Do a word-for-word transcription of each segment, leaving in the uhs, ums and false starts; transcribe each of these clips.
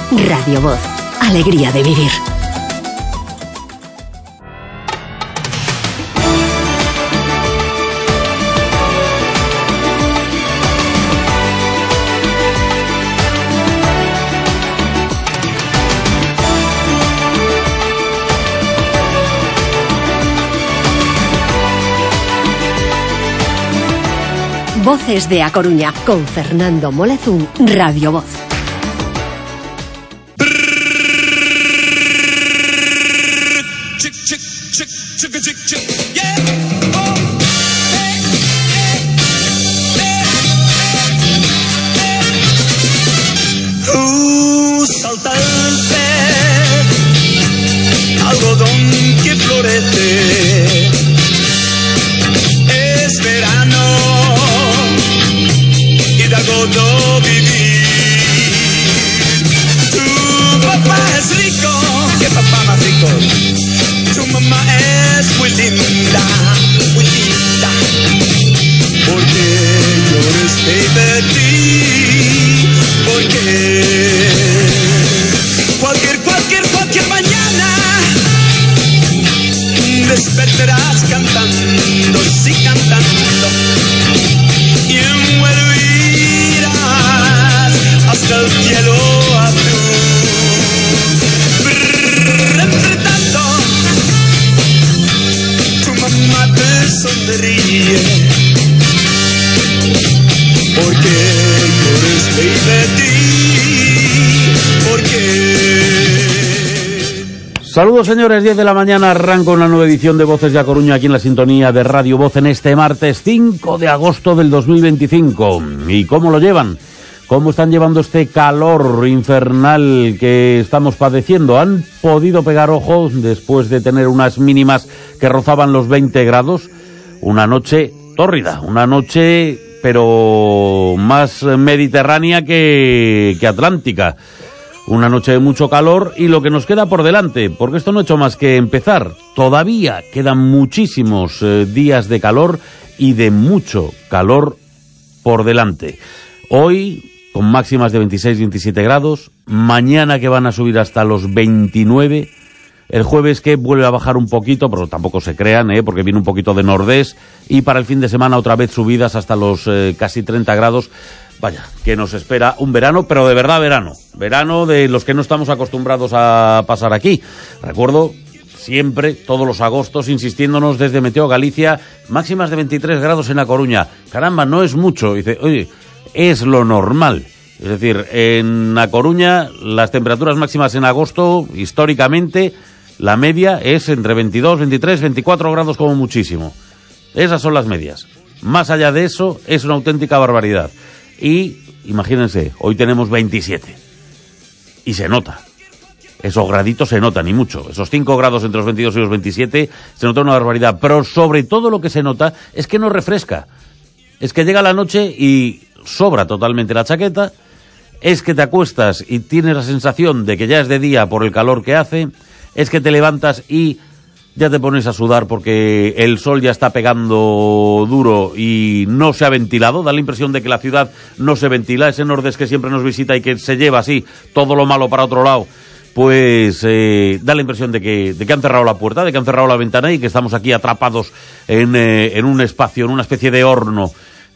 Radio Voz. Alegría de vivir. Voces de A Coruña, con Fernando Molezún, Radio Voz. Uh, salta el pez, algodón que florece, es verano y da gozo vivir. Tu papá es rico, que papá más rico. Tu mamá es muy linda, muy linda, porque llores de ti, porque cualquier, cualquier, cualquier mañana despertarás cantando, sí cantando, y envuelvirás hasta el cielo azul. Brrr, entre tanto, tu mamá te sonríe, porque llores de ti, porque... Saludos señores, diez de la mañana arranca una nueva edición de Voces de A Coruña aquí en la sintonía de Radio Voz en este martes cinco de agosto del dos mil veinticinco. ¿Y cómo lo llevan? ¿Cómo están llevando este calor infernal que estamos padeciendo? ¿Han podido pegar ojo después de tener unas mínimas que rozaban los veinte grados? Una noche tórrida, una noche pero más mediterránea que, que atlántica. Una noche de mucho calor y lo que nos queda por delante, porque esto no ha hecho más que empezar. Todavía quedan muchísimos eh, días de calor y de mucho calor por delante. Hoy con máximas de veintiséis veintisiete grados, mañana que van a subir hasta los veintinueve, el jueves que vuelve a bajar un poquito, pero tampoco se crean, ¿eh? porque viene un poquito de nordés, y para el fin de semana otra vez subidas hasta los eh, casi treinta grados. Vaya, que nos espera un verano, pero de verdad verano. Verano de los que no estamos acostumbrados a pasar aquí. Recuerdo siempre, todos los agostos, insistiéndonos desde Meteo Galicia, máximas de veintitrés grados en A Coruña. Caramba, no es mucho. Dice, oye, es lo normal. Es decir, en A Coruña, las temperaturas máximas en agosto, históricamente, la media es entre veintidós, veintitrés, veinticuatro grados como muchísimo. Esas son las medias. Más allá de eso, es una auténtica barbaridad. Y, imagínense, hoy tenemos veintisiete. Y se nota. Esos graditos se notan, y mucho. Esos cinco grados entre los veintidós y los veintisiete, se nota una barbaridad. Pero sobre todo lo que se nota es que no refresca. Es que llega la noche y sobra totalmente la chaqueta. Es que te acuestas y tienes la sensación de que ya es de día por el calor que hace. Es que te levantas y ya te pones a sudar porque el sol ya está pegando duro y no se ha ventilado. Da la impresión de que la ciudad no se ventila. Ese nordés que siempre nos visita y que se lleva así todo lo malo para otro lado, pues eh, da la impresión de que, de que han cerrado la puerta, de que han cerrado la ventana y que estamos aquí atrapados en, eh, en un espacio, en una especie de horno,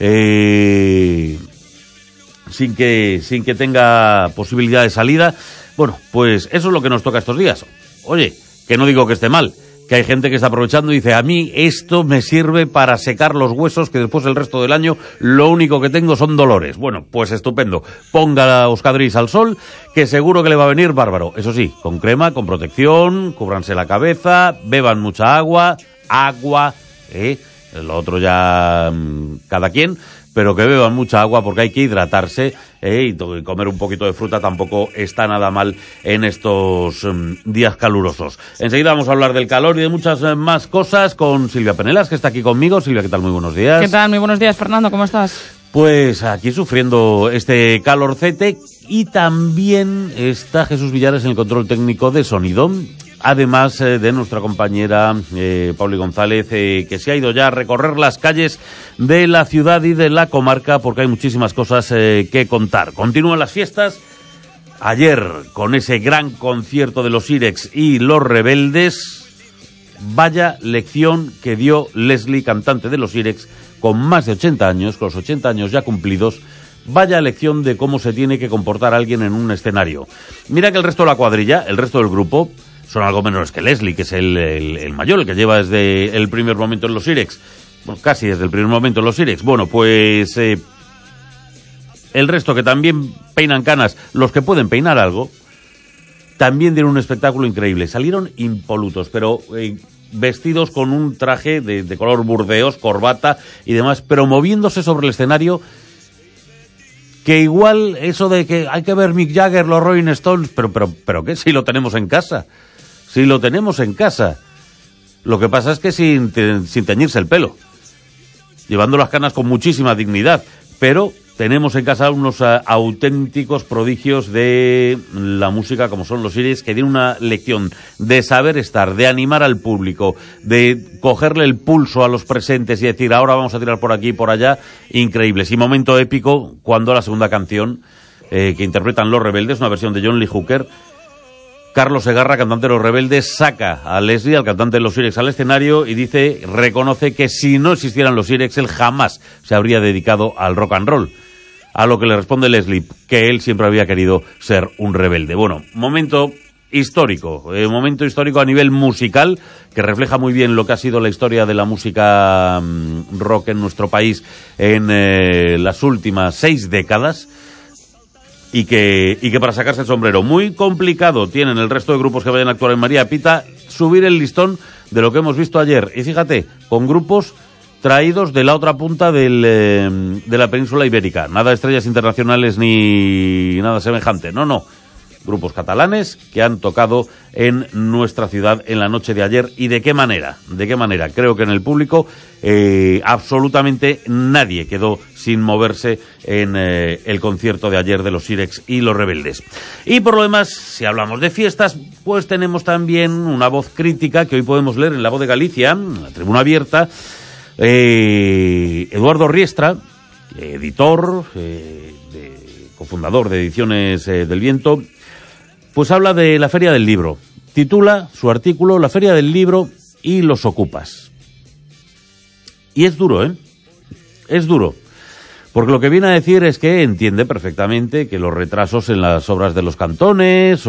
eh, sin que, sin que tenga posibilidad de salida. Bueno, pues eso es lo que nos toca estos días. Oye, que no digo que esté mal, que hay gente que está aprovechando y dice, a mí esto me sirve para secar los huesos, que después el resto del año lo único que tengo son dolores. Bueno, pues estupendo. Ponga a Euskadris al sol, que seguro que le va a venir bárbaro. Eso sí, con crema, con protección, cúbranse la cabeza, beban mucha agua, agua, ¿eh? Lo otro ya cada quien, pero que beban mucha agua porque hay que hidratarse, ¿eh? Y comer un poquito de fruta tampoco está nada mal en estos um, días calurosos. Enseguida vamos a hablar del calor y de muchas uh, más cosas con Silvia Penelas, que está aquí conmigo. Silvia, ¿qué tal? Muy buenos días. ¿Qué tal? Muy buenos días, Fernando, ¿cómo estás? Pues aquí sufriendo este calorcete, y también está Jesús Villares en el control técnico de sonido. Además eh, de nuestra compañera eh, Pauli González, eh, que se ha ido ya a recorrer las calles de la ciudad y de la comarca, porque hay muchísimas cosas eh, que contar. Continúan las fiestas, ayer con ese gran concierto de los Irex y los Rebeldes. Vaya lección que dio Leslie, cantante de los Irex, con más de ochenta años, con los ochenta años ya cumplidos. Vaya lección de cómo se tiene que comportar alguien en un escenario. Mira que el resto de la cuadrilla, el resto del grupo, son algo menores que Leslie, que es el, el, el mayor, el que lleva desde el primer momento en los Irex. Bueno, casi desde el primer momento en los Irex. Bueno, pues eh, el resto, que también peinan canas, los que pueden peinar algo, también dieron un espectáculo increíble. Salieron impolutos, pero eh, vestidos con un traje de, de color burdeos, corbata y demás, pero moviéndose sobre el escenario, que igual eso de que hay que ver Mick Jagger, los Rolling Stones, pero, pero, pero ¿qué? Si lo tenemos en casa. Si lo tenemos en casa. Lo que pasa es que sin, te, sin teñirse el pelo. Llevando las canas con muchísima dignidad. Pero tenemos en casa unos uh, auténticos prodigios de la música, como son los Irex, que tienen una lección de saber estar, de animar al público, de cogerle el pulso a los presentes y decir, ahora vamos a tirar por aquí y por allá. Increíbles. Y momento épico cuando la segunda canción eh, que interpretan los Rebeldes, una versión de John Lee Hooker, Carlos Segarra, cantante de los Rebeldes, saca a Leslie, al cantante de los Irex, al escenario y dice, reconoce que si no existieran los Irex, él jamás se habría dedicado al rock and roll. A lo que le responde Leslie, que él siempre había querido ser un rebelde. Bueno, momento histórico, eh, momento histórico a nivel musical, que refleja muy bien lo que ha sido la historia de la música mmm, rock en nuestro país en eh, las últimas seis décadas. Y que, y que para sacarse el sombrero, muy complicado tienen el resto de grupos que vayan a actuar en María Pita subir el listón de lo que hemos visto ayer. Y fíjate, con grupos traídos de la otra punta del, eh, de la península ibérica. Nada de estrellas internacionales ni nada semejante. No, no. Grupos catalanes que han tocado en nuestra ciudad en la noche de ayer. ¿Y de qué manera? ¿De qué manera? Creo que en el público eh, absolutamente nadie quedó sin moverse en eh, el concierto de ayer de los Irex y los Rebeldes. Y por lo demás, si hablamos de fiestas, pues tenemos también una voz crítica que hoy podemos leer en La Voz de Galicia, en la Tribuna Abierta. Eh, Eduardo Riestra, editor, eh, de, cofundador de Ediciones eh, del Viento, pues habla de la Feria del Libro. Titula su artículo La Feria del Libro y los ocupas. Y es duro, ¿eh? Es duro. Porque lo que viene a decir es que entiende perfectamente que los retrasos en las obras de los cantones,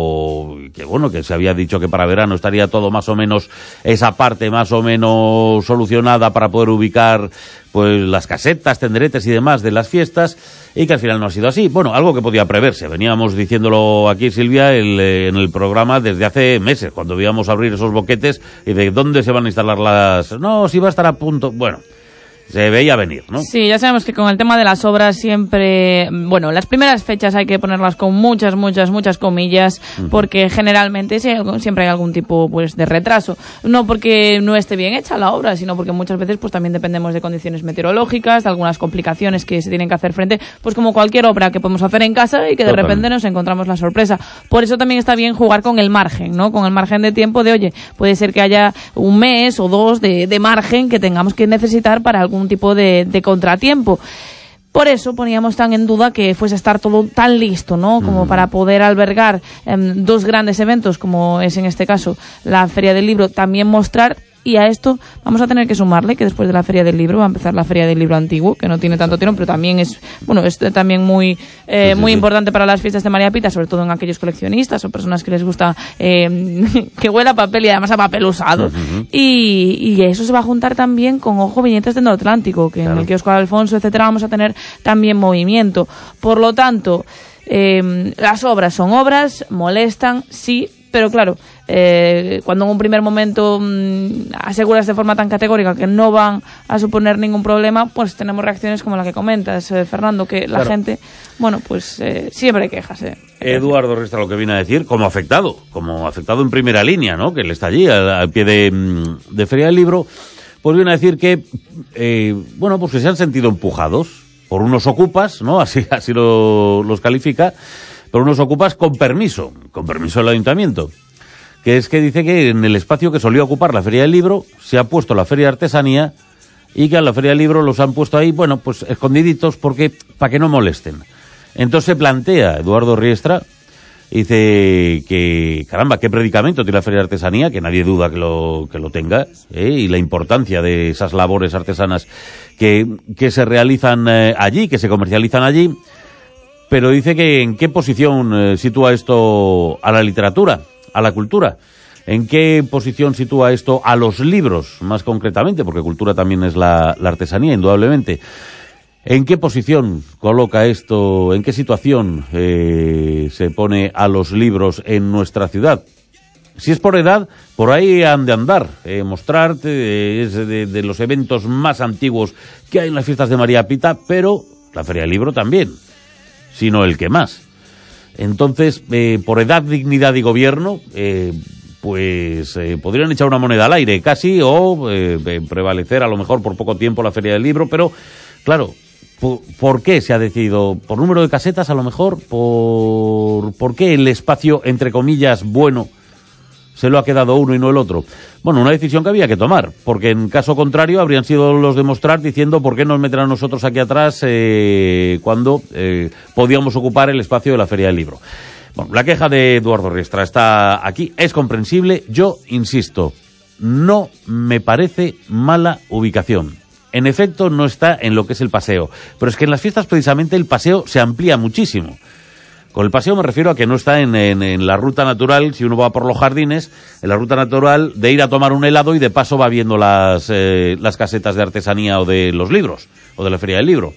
o que bueno, que se había dicho que para verano estaría todo más o menos, esa parte más o menos solucionada para poder ubicar pues las casetas, tenderetes y demás de las fiestas, y que al final no ha sido así. Bueno, algo que podía preverse. Veníamos diciéndolo aquí, Silvia, el, eh, en el programa desde hace meses, cuando veíamos abrir esos boquetes y de dónde se van a instalar las... No, si va a estar a punto... Bueno... Se veía venir, ¿no? Sí, ya sabemos que con el tema de las obras siempre... Bueno, las primeras fechas hay que ponerlas con muchas, muchas, muchas comillas, uh-huh. porque generalmente siempre hay algún tipo pues de retraso. No porque no esté bien hecha la obra, sino porque muchas veces pues también dependemos de condiciones meteorológicas, de algunas complicaciones que se tienen que hacer frente, pues como cualquier obra que podemos hacer en casa y que de Totalmente. repente nos encontramos la sorpresa. Por eso también está bien jugar con el margen, ¿no? Con el margen de tiempo de, oye, puede ser que haya un mes o dos de, de margen que tengamos que necesitar para algún tipo de, de contratiempo. Por eso poníamos tan en duda que fuese a estar todo tan listo, ¿no? Como mm. para poder albergar eh, dos grandes eventos, como es en este caso la Feria del Libro, también mostrar. Y a esto vamos a tener que sumarle que después de la Feria del Libro va a empezar la Feria del Libro Antiguo, que no tiene tanto tirón, pero también es, bueno, es también muy eh, sí, sí, muy sí. importante para las fiestas de María Pita, sobre todo en aquellos coleccionistas o personas que les gusta eh, que huela a papel y además a papel usado. Uh-huh. y, y eso se va a juntar también con, ojo, viñetas del Atlántico, que claro. en el kiosco de Alfonso, etcétera, vamos a tener también movimiento. Por lo tanto, eh, las obras son obras, molestan, sí, pero claro, eh, cuando en un primer momento mmm, aseguras de forma tan categórica que no van a suponer ningún problema, pues tenemos reacciones como la que comentas, eh, Fernando, que la claro. gente, bueno, pues eh, siempre hay quejas. Eh. Eduardo Riestra lo que viene a decir, como afectado, como afectado en primera línea, ¿no? Que él está allí, al, al pie de, de Feria del Libro, pues viene a decir que, eh, bueno, pues que se han sentido empujados por unos ocupas, ¿no? Así, así lo, los califica, por unos ocupas con permiso, con permiso del ayuntamiento, que es que dice que en el espacio que solía ocupar la Feria del Libro se ha puesto la Feria de Artesanía y que a la Feria del Libro los han puesto ahí, bueno, pues escondiditos porque para que no molesten. Entonces se plantea Eduardo Riestra Dice que, caramba, qué predicamento tiene la Feria de Artesanía, que nadie duda que lo, que lo tenga, ¿eh? Y la importancia de esas labores artesanas que, que se realizan eh, allí, que se comercializan allí. Pero dice que en qué posición eh, sitúa esto a la literatura, a la cultura. ¿En qué posición sitúa esto a los libros, más concretamente? Porque cultura también es la, la artesanía, indudablemente. ¿En qué posición coloca esto, en qué situación eh, se pone a los libros en nuestra ciudad? Si es por edad, por ahí han de andar, eh, mostrarte, eh, es de, de los eventos más antiguos que hay en las fiestas de María Pita, pero la Feria del Libro también, sino el que más. Entonces, eh, por edad, dignidad y gobierno, eh, pues eh, podrían echar una moneda al aire casi, o eh, prevalecer a lo mejor por poco tiempo la Feria del Libro, pero claro, ¿por qué se ha decidido? ¿Por número de casetas a lo mejor? ¿Por, ¿por qué el espacio, entre comillas, bueno, se lo ha quedado uno y no el otro? Bueno, una decisión que había que tomar, porque en caso contrario habrían sido los de mostrar diciendo por qué nos meten a nosotros aquí atrás eh, cuando eh, podíamos ocupar el espacio de la Feria del Libro. Bueno, la queja de Eduardo Riestra está aquí, es comprensible. Yo insisto, no me parece mala ubicación. En efecto, no está en lo que es el paseo, pero es que en las fiestas precisamente el paseo se amplía muchísimo. Con el paseo me refiero a que no está en, en, en la ruta natural, si uno va por los jardines, en la ruta natural de ir a tomar un helado y de paso va viendo las, eh, las casetas de artesanía o de los libros, o de la Feria del Libro.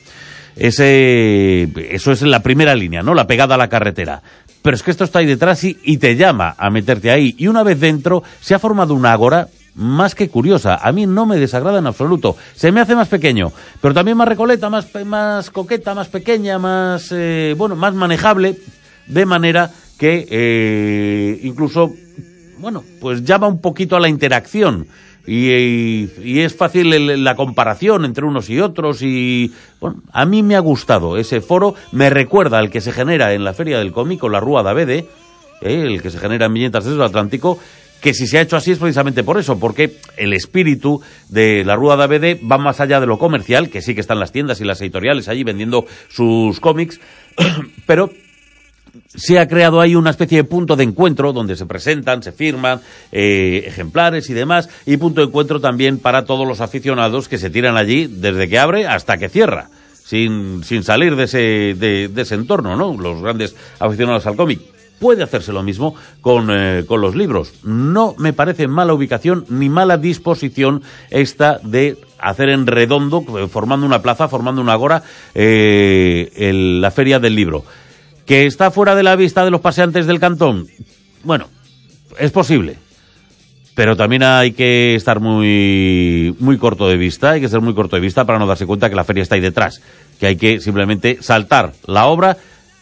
Ese, eso es la primera línea, ¿no? La pegada a la carretera. Pero es que esto está ahí detrás y, y te llama a meterte ahí. Y una vez dentro, se ha formado una ágora más que curiosa. A mí no me desagrada en absoluto. Se me hace más pequeño, pero también más recoleta, más, más coqueta, más pequeña, más, eh, bueno, más manejable, de manera que eh, incluso, bueno, pues llama un poquito a la interacción. Y, y, y es fácil el, la comparación entre unos y otros y, bueno, a mí me ha gustado ese foro. Me recuerda al que se genera en la Feria del Cómic, la Rúa d'Avede, eh, el que se genera en Viñetas del Atlántico, que si se ha hecho así es precisamente por eso, porque el espíritu de la Rúa d'Avede va más allá de lo comercial, que sí que están las tiendas y las editoriales allí vendiendo sus cómics, pero se ha creado ahí una especie de punto de encuentro donde se presentan, se firman eh, ejemplares y demás, y punto de encuentro también para todos los aficionados que se tiran allí desde que abre hasta que cierra, sin, sin salir de ese, de, de ese entorno, ¿no? Los grandes aficionados al cómic. Puede hacerse lo mismo con, eh, con los libros. No me parece mala ubicación ni mala disposición esta de hacer en redondo, formando una plaza, formando una agora, eh, el, la Feria del Libro. ¿Que está fuera de la vista de los paseantes del cantón? Bueno, es posible. Pero también hay que estar muy, muy corto de vista, hay que ser muy corto de vista para no darse cuenta que la feria está ahí detrás. Que hay que simplemente saltar la obra,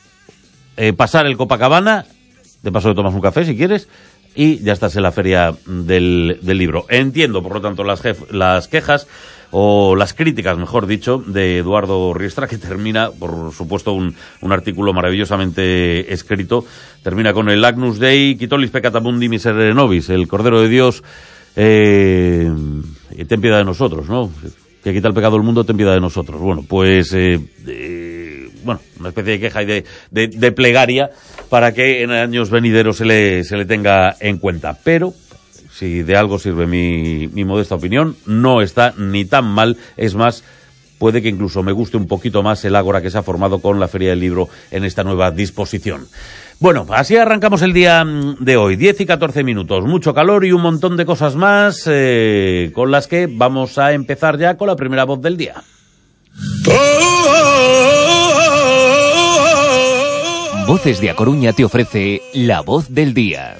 Eh, pasar el Copacabana, de paso le tomas un café si quieres, y ya estás en la Feria del, del Libro. Entiendo, por lo tanto, las, jef, las quejas, o las críticas, mejor dicho, de Eduardo Riestra, que termina, por supuesto, un, un artículo maravillosamente escrito, termina con el Agnus Dei, quitolis peccata mundi miserere nobis, el Cordero de Dios, eh, ten piedad de nosotros, ¿no? Que quita el pecado del mundo, ten piedad de nosotros. Bueno, pues... Eh, eh, bueno, una especie de queja y de, de, de plegaria para que en años venideros se le, se le tenga en cuenta. Pero, si de algo sirve mi, mi modesta opinión, no está ni tan mal. Es más, puede que incluso me guste un poquito más el ágora que se ha formado con la Feria del Libro en esta nueva disposición. Bueno, así arrancamos el día de hoy, diez y catorce minutos, mucho calor y un montón de cosas más eh, con las que vamos a empezar ya con la primera voz del día. Voces de A Coruña te ofrece la voz del día.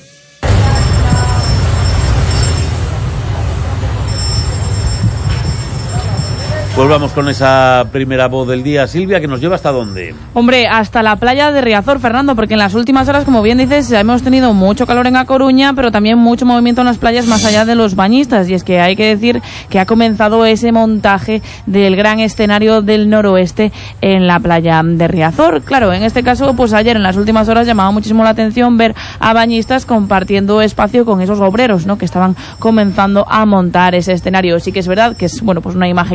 Pues vamos con esa primera voz del día, Silvia, que nos lleva ¿hasta dónde? Hombre, hasta la playa de Riazor, Fernando, porque en las últimas horas, como bien dices, hemos tenido mucho calor en A Coruña, pero también mucho movimiento en las playas más allá de los bañistas, y es que hay que decir que ha comenzado ese montaje del gran escenario del noroeste en la playa de Riazor. Claro, en este caso, pues ayer en las últimas horas llamaba muchísimo la atención ver a bañistas compartiendo espacio con esos obreros, ¿no?, que estaban comenzando a montar ese escenario. Sí que es verdad que es, bueno, pues una imagen que vemos todos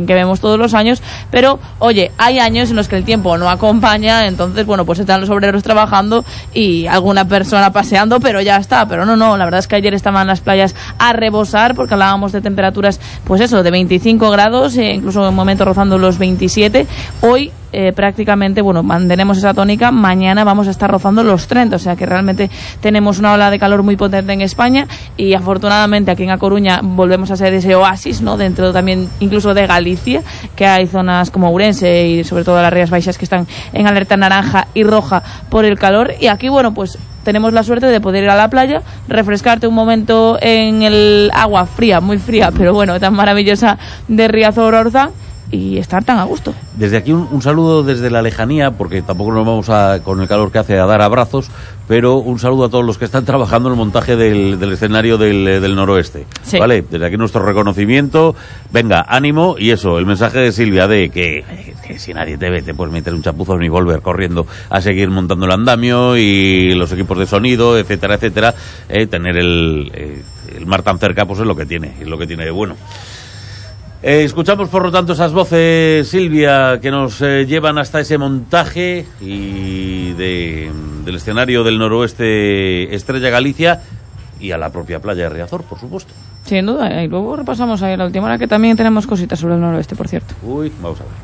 todos los años, pero oye, hay años en los que el tiempo no acompaña, entonces bueno, pues están los obreros trabajando y alguna persona paseando, pero ya está. Pero no, no, la verdad es que ayer estaban las playas a rebosar, porque hablábamos de temperaturas, pues eso, de veinticinco grados, e incluso en un momento rozando los veintisiete. Hoy Eh, prácticamente, bueno, mantenemos esa tónica, mañana vamos a estar rozando los treinta, o sea que realmente tenemos una ola de calor muy potente en España, y afortunadamente aquí en A Coruña volvemos a ser ese oasis, ¿no? Dentro también incluso de Galicia, que hay zonas como Ourense y sobre todo las Rías Baixas que están en alerta naranja y roja por el calor, y aquí, bueno, pues tenemos la suerte de poder ir a la playa, refrescarte un momento en el agua fría, muy fría, pero bueno, tan maravillosa, de Riazor-Orzán, y estar tan a gusto. Desde aquí un, un saludo desde la lejanía, porque tampoco nos vamos a, con el calor que hace, a dar abrazos, pero un saludo a todos los que están trabajando en el montaje del, del escenario del, del noroeste. Sí. Vale, desde aquí nuestro reconocimiento, venga, ánimo, y eso, el mensaje de Silvia de que, que si nadie te ve, te puedes meter un chapuzón y volver corriendo a seguir montando el andamio y los equipos de sonido, etcétera, etcétera, eh, tener el, eh, el mar tan cerca, pues es lo que tiene, es lo que tiene de bueno. Eh, escuchamos, por lo tanto, esas voces, Silvia, que nos eh, llevan hasta ese montaje y de, del escenario del noroeste Estrella Galicia y a la propia playa de Riazor, por supuesto. Sin duda, y luego repasamos ahí la última hora, que también tenemos cositas sobre el noroeste, por cierto. Uy, vamos a ver.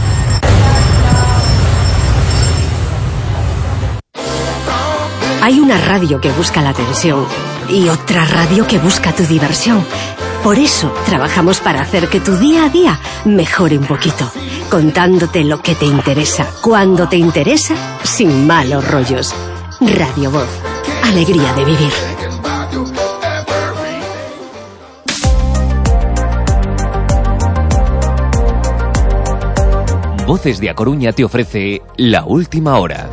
Hay una radio que busca la atención y otra radio que busca tu diversión. Por eso trabajamos para hacer que tu día a día mejore un poquito, contándote lo que te interesa, cuando te interesa, sin malos rollos. Radio Voz, alegría de vivir. Voces de A Coruña te ofrece La Última Hora.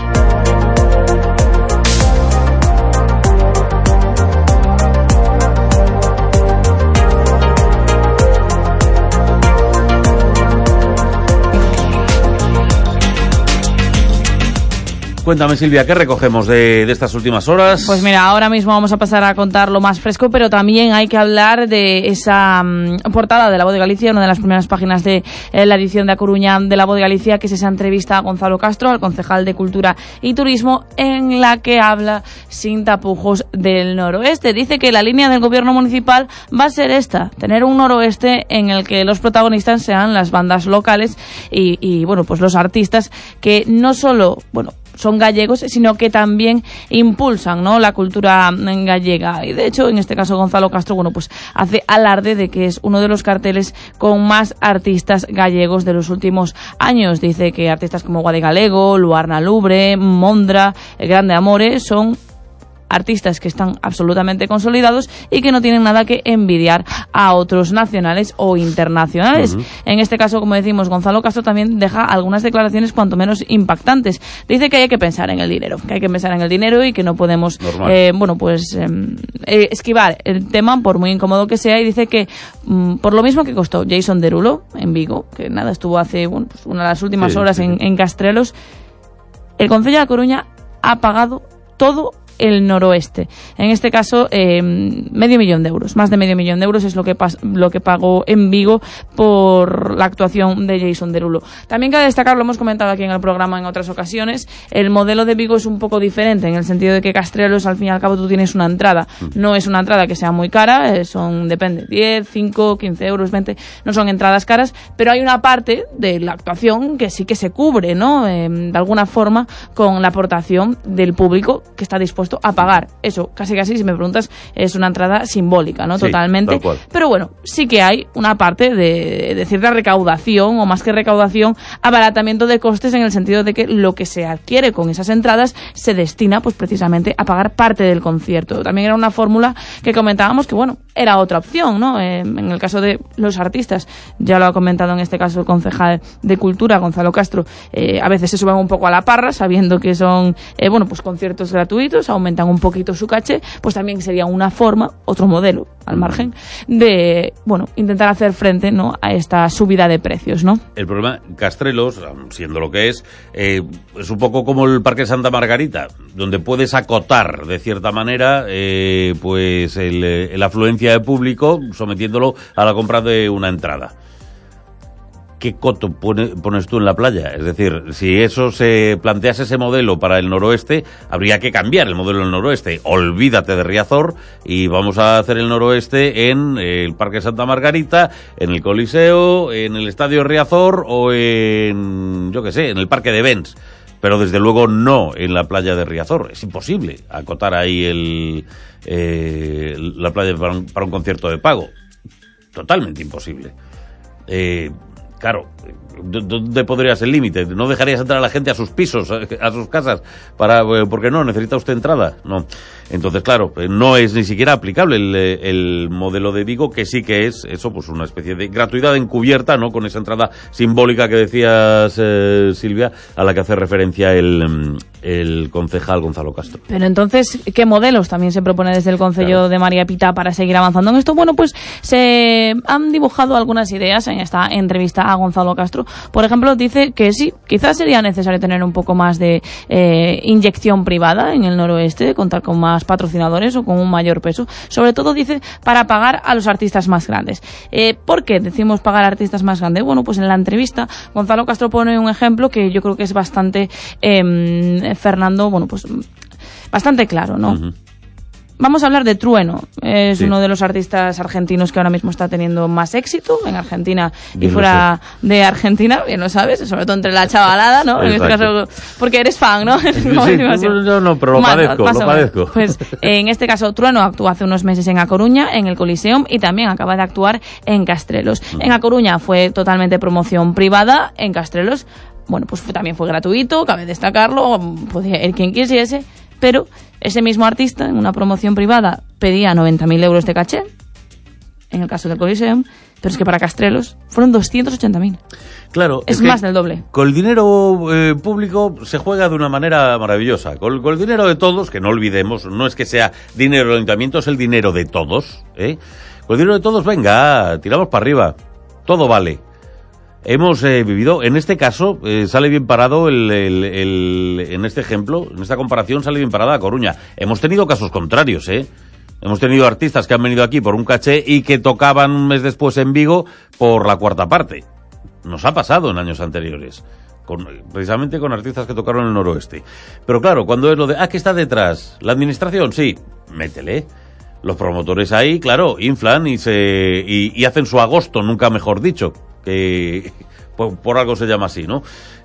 Cuéntame, Silvia, ¿qué recogemos de, de estas últimas horas? Pues mira, ahora mismo vamos a pasar a contar lo más fresco, pero también hay que hablar de esa um, portada de La Voz de Galicia, una de las primeras páginas de eh, la edición de A Coruña de La Voz de Galicia, que es esa entrevista a Gonzalo Castro, al concejal de Cultura y Turismo, en la que habla sin tapujos del noroeste. Dice que la línea del gobierno municipal va a ser esta, tener un noroeste en el que los protagonistas sean las bandas locales y, y bueno, pues los artistas que no solo, bueno, son gallegos, sino que también impulsan, ¿no?, la cultura gallega. Y de hecho, en este caso, Gonzalo Castro, bueno, pues hace alarde de que es uno de los carteles con más artistas gallegos de los últimos años. Dice que artistas como Guade Galego, Luarna Lubre, Mondra, El Grande Amore son artistas que están absolutamente consolidados y que no tienen nada que envidiar a otros nacionales o internacionales. Uh-huh. En este caso, como decimos, Gonzalo Castro también deja algunas declaraciones cuanto menos impactantes. Dice que hay que pensar en el dinero, que hay que pensar en el dinero y que no podemos, eh, bueno, pues eh, esquivar el tema por muy incómodo que sea, y dice que mm, por lo mismo que costó Jason Derulo en Vigo, que nada, estuvo hace bueno, pues una de las últimas sí, horas sí. En, en Castrelos, el Concello de A Coruña ha pagado todo el noroeste. En este caso, eh, medio millón de euros. Más de medio millón de euros es lo que, pas- lo que pagó en Vigo por la actuación de Jason Derulo. También cabe destacar, lo hemos comentado aquí en el programa en otras ocasiones, el modelo de Vigo es un poco diferente, en el sentido de que Castrelos, al fin y al cabo, tú tienes una entrada. No es una entrada que sea muy cara, eh, son, depende, diez, cinco, quince euros, veinte, no son entradas caras, pero hay una parte de la actuación que sí que se cubre, ¿no?, eh, de alguna forma, con la aportación del público que está dispuesto a pagar. Eso, casi casi, si me preguntas, es una entrada simbólica, ¿no? Sí, totalmente. Pero bueno, sí que hay una parte de, de cierta recaudación, o más que recaudación, abaratamiento de costes, en el sentido de que lo que se adquiere con esas entradas se destina, pues precisamente, a pagar parte del concierto. También era una fórmula que comentábamos que, bueno, era otra opción, ¿no? Eh, en el caso de los artistas, ya lo ha comentado en este caso el concejal de Cultura, Gonzalo Castro, eh, a veces se suben un poco a la parra, sabiendo que son, eh, bueno, pues conciertos gratuitos, aumentan un poquito su caché, pues también sería una forma, otro modelo al margen, de, bueno, intentar hacer frente, ¿no?, a esta subida de precios, ¿no? El problema, Castrelos, siendo lo que es, eh, es un poco como el Parque Santa Margarita, donde puedes acotar, de cierta manera, eh, pues el, el afluencia de público, sometiéndolo a la compra de una entrada. ¿qué coto pone, pones tú en la playa? Es decir, si eso se plantease ese modelo para el noroeste, habría que cambiar el modelo del noroeste. Olvídate de Riazor y vamos a hacer el noroeste en el Parque Santa Margarita, en el Coliseo, en el Estadio Riazor o en, yo qué sé, en el Parque de Bens. Pero desde luego no en la playa de Riazor. Es imposible acotar ahí el, eh, la playa para un, para un concierto de pago. Totalmente imposible. Eh... Claro, ¿dónde podría ser el límite? ¿No dejarías entrar a la gente a sus pisos, a sus casas? Para, porque no, necesita usted entrada. No. Entonces, claro, no es ni siquiera aplicable el, el modelo de Vigo, que sí que es eso, pues una especie de gratuidad encubierta, ¿no? Con esa entrada simbólica que decías, eh, Silvia, a la que hace referencia el, el concejal Gonzalo Castro. Pero entonces, ¿qué modelos también se propone desde el Concello claro. de María Pita para seguir avanzando en esto? Bueno, pues se han dibujado algunas ideas en esta entrevista a Gonzalo Castro. Por ejemplo, dice que sí, quizás sería necesario tener un poco más de eh, inyección privada en el noroeste, contar con más patrocinadores o con un mayor peso. Sobre todo, dice, para pagar a los artistas más grandes. Eh, ¿Por qué decimos pagar a artistas más grandes? Bueno, pues en la entrevista Gonzalo Castro pone un ejemplo que yo creo que es bastante, eh, Fernando, bueno, pues bastante claro, ¿no? Uh-huh. Vamos a hablar de Trueno. Es sí. uno de los artistas argentinos que ahora mismo está teniendo más éxito en Argentina bien y fuera de Argentina, bien lo sabes, sobre todo entre la chavalada, ¿no? En este caso, porque eres fan, ¿no? Sí, sí, no, no, pero lo más, padezco, más lo padezco. Pues en este caso, Trueno actuó hace unos meses en A Coruña, en el Coliseum, y también acaba de actuar en Castrelos. Uh-huh. En A Coruña fue totalmente promoción privada, en Castrelos, bueno, pues fue, también fue gratuito, cabe destacarlo, podía ir quien quisiese, pero ese mismo artista, en una promoción privada, pedía noventa mil euros de caché, en el caso del Coliseum, pero es que para Castrelos fueron doscientos ochenta mil. Claro. Es, es más del doble. Con el dinero eh, público se juega de una manera maravillosa. Con, con el dinero de todos, que no olvidemos, no es que sea dinero del ayuntamiento, es el dinero de todos, ¿eh? Con el dinero de todos, venga, tiramos para arriba. Todo vale. Hemos eh, vivido, en este caso, eh, sale bien parado, el, el, el, en este ejemplo, en esta comparación, sale bien parada A Coruña. Hemos tenido casos contrarios, ¿eh? Hemos tenido artistas que han venido aquí por un caché y que tocaban un mes después en Vigo por la cuarta parte. Nos ha pasado en años anteriores, con, precisamente con artistas que tocaron en el noroeste. Pero claro, cuando es lo de, ah, ¿qué está detrás? ¿La administración? Sí, métele. Los promotores ahí, claro, inflan y, se, y, y hacen su agosto, nunca mejor dicho. Que por, por algo se llama así, ¿no?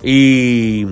Y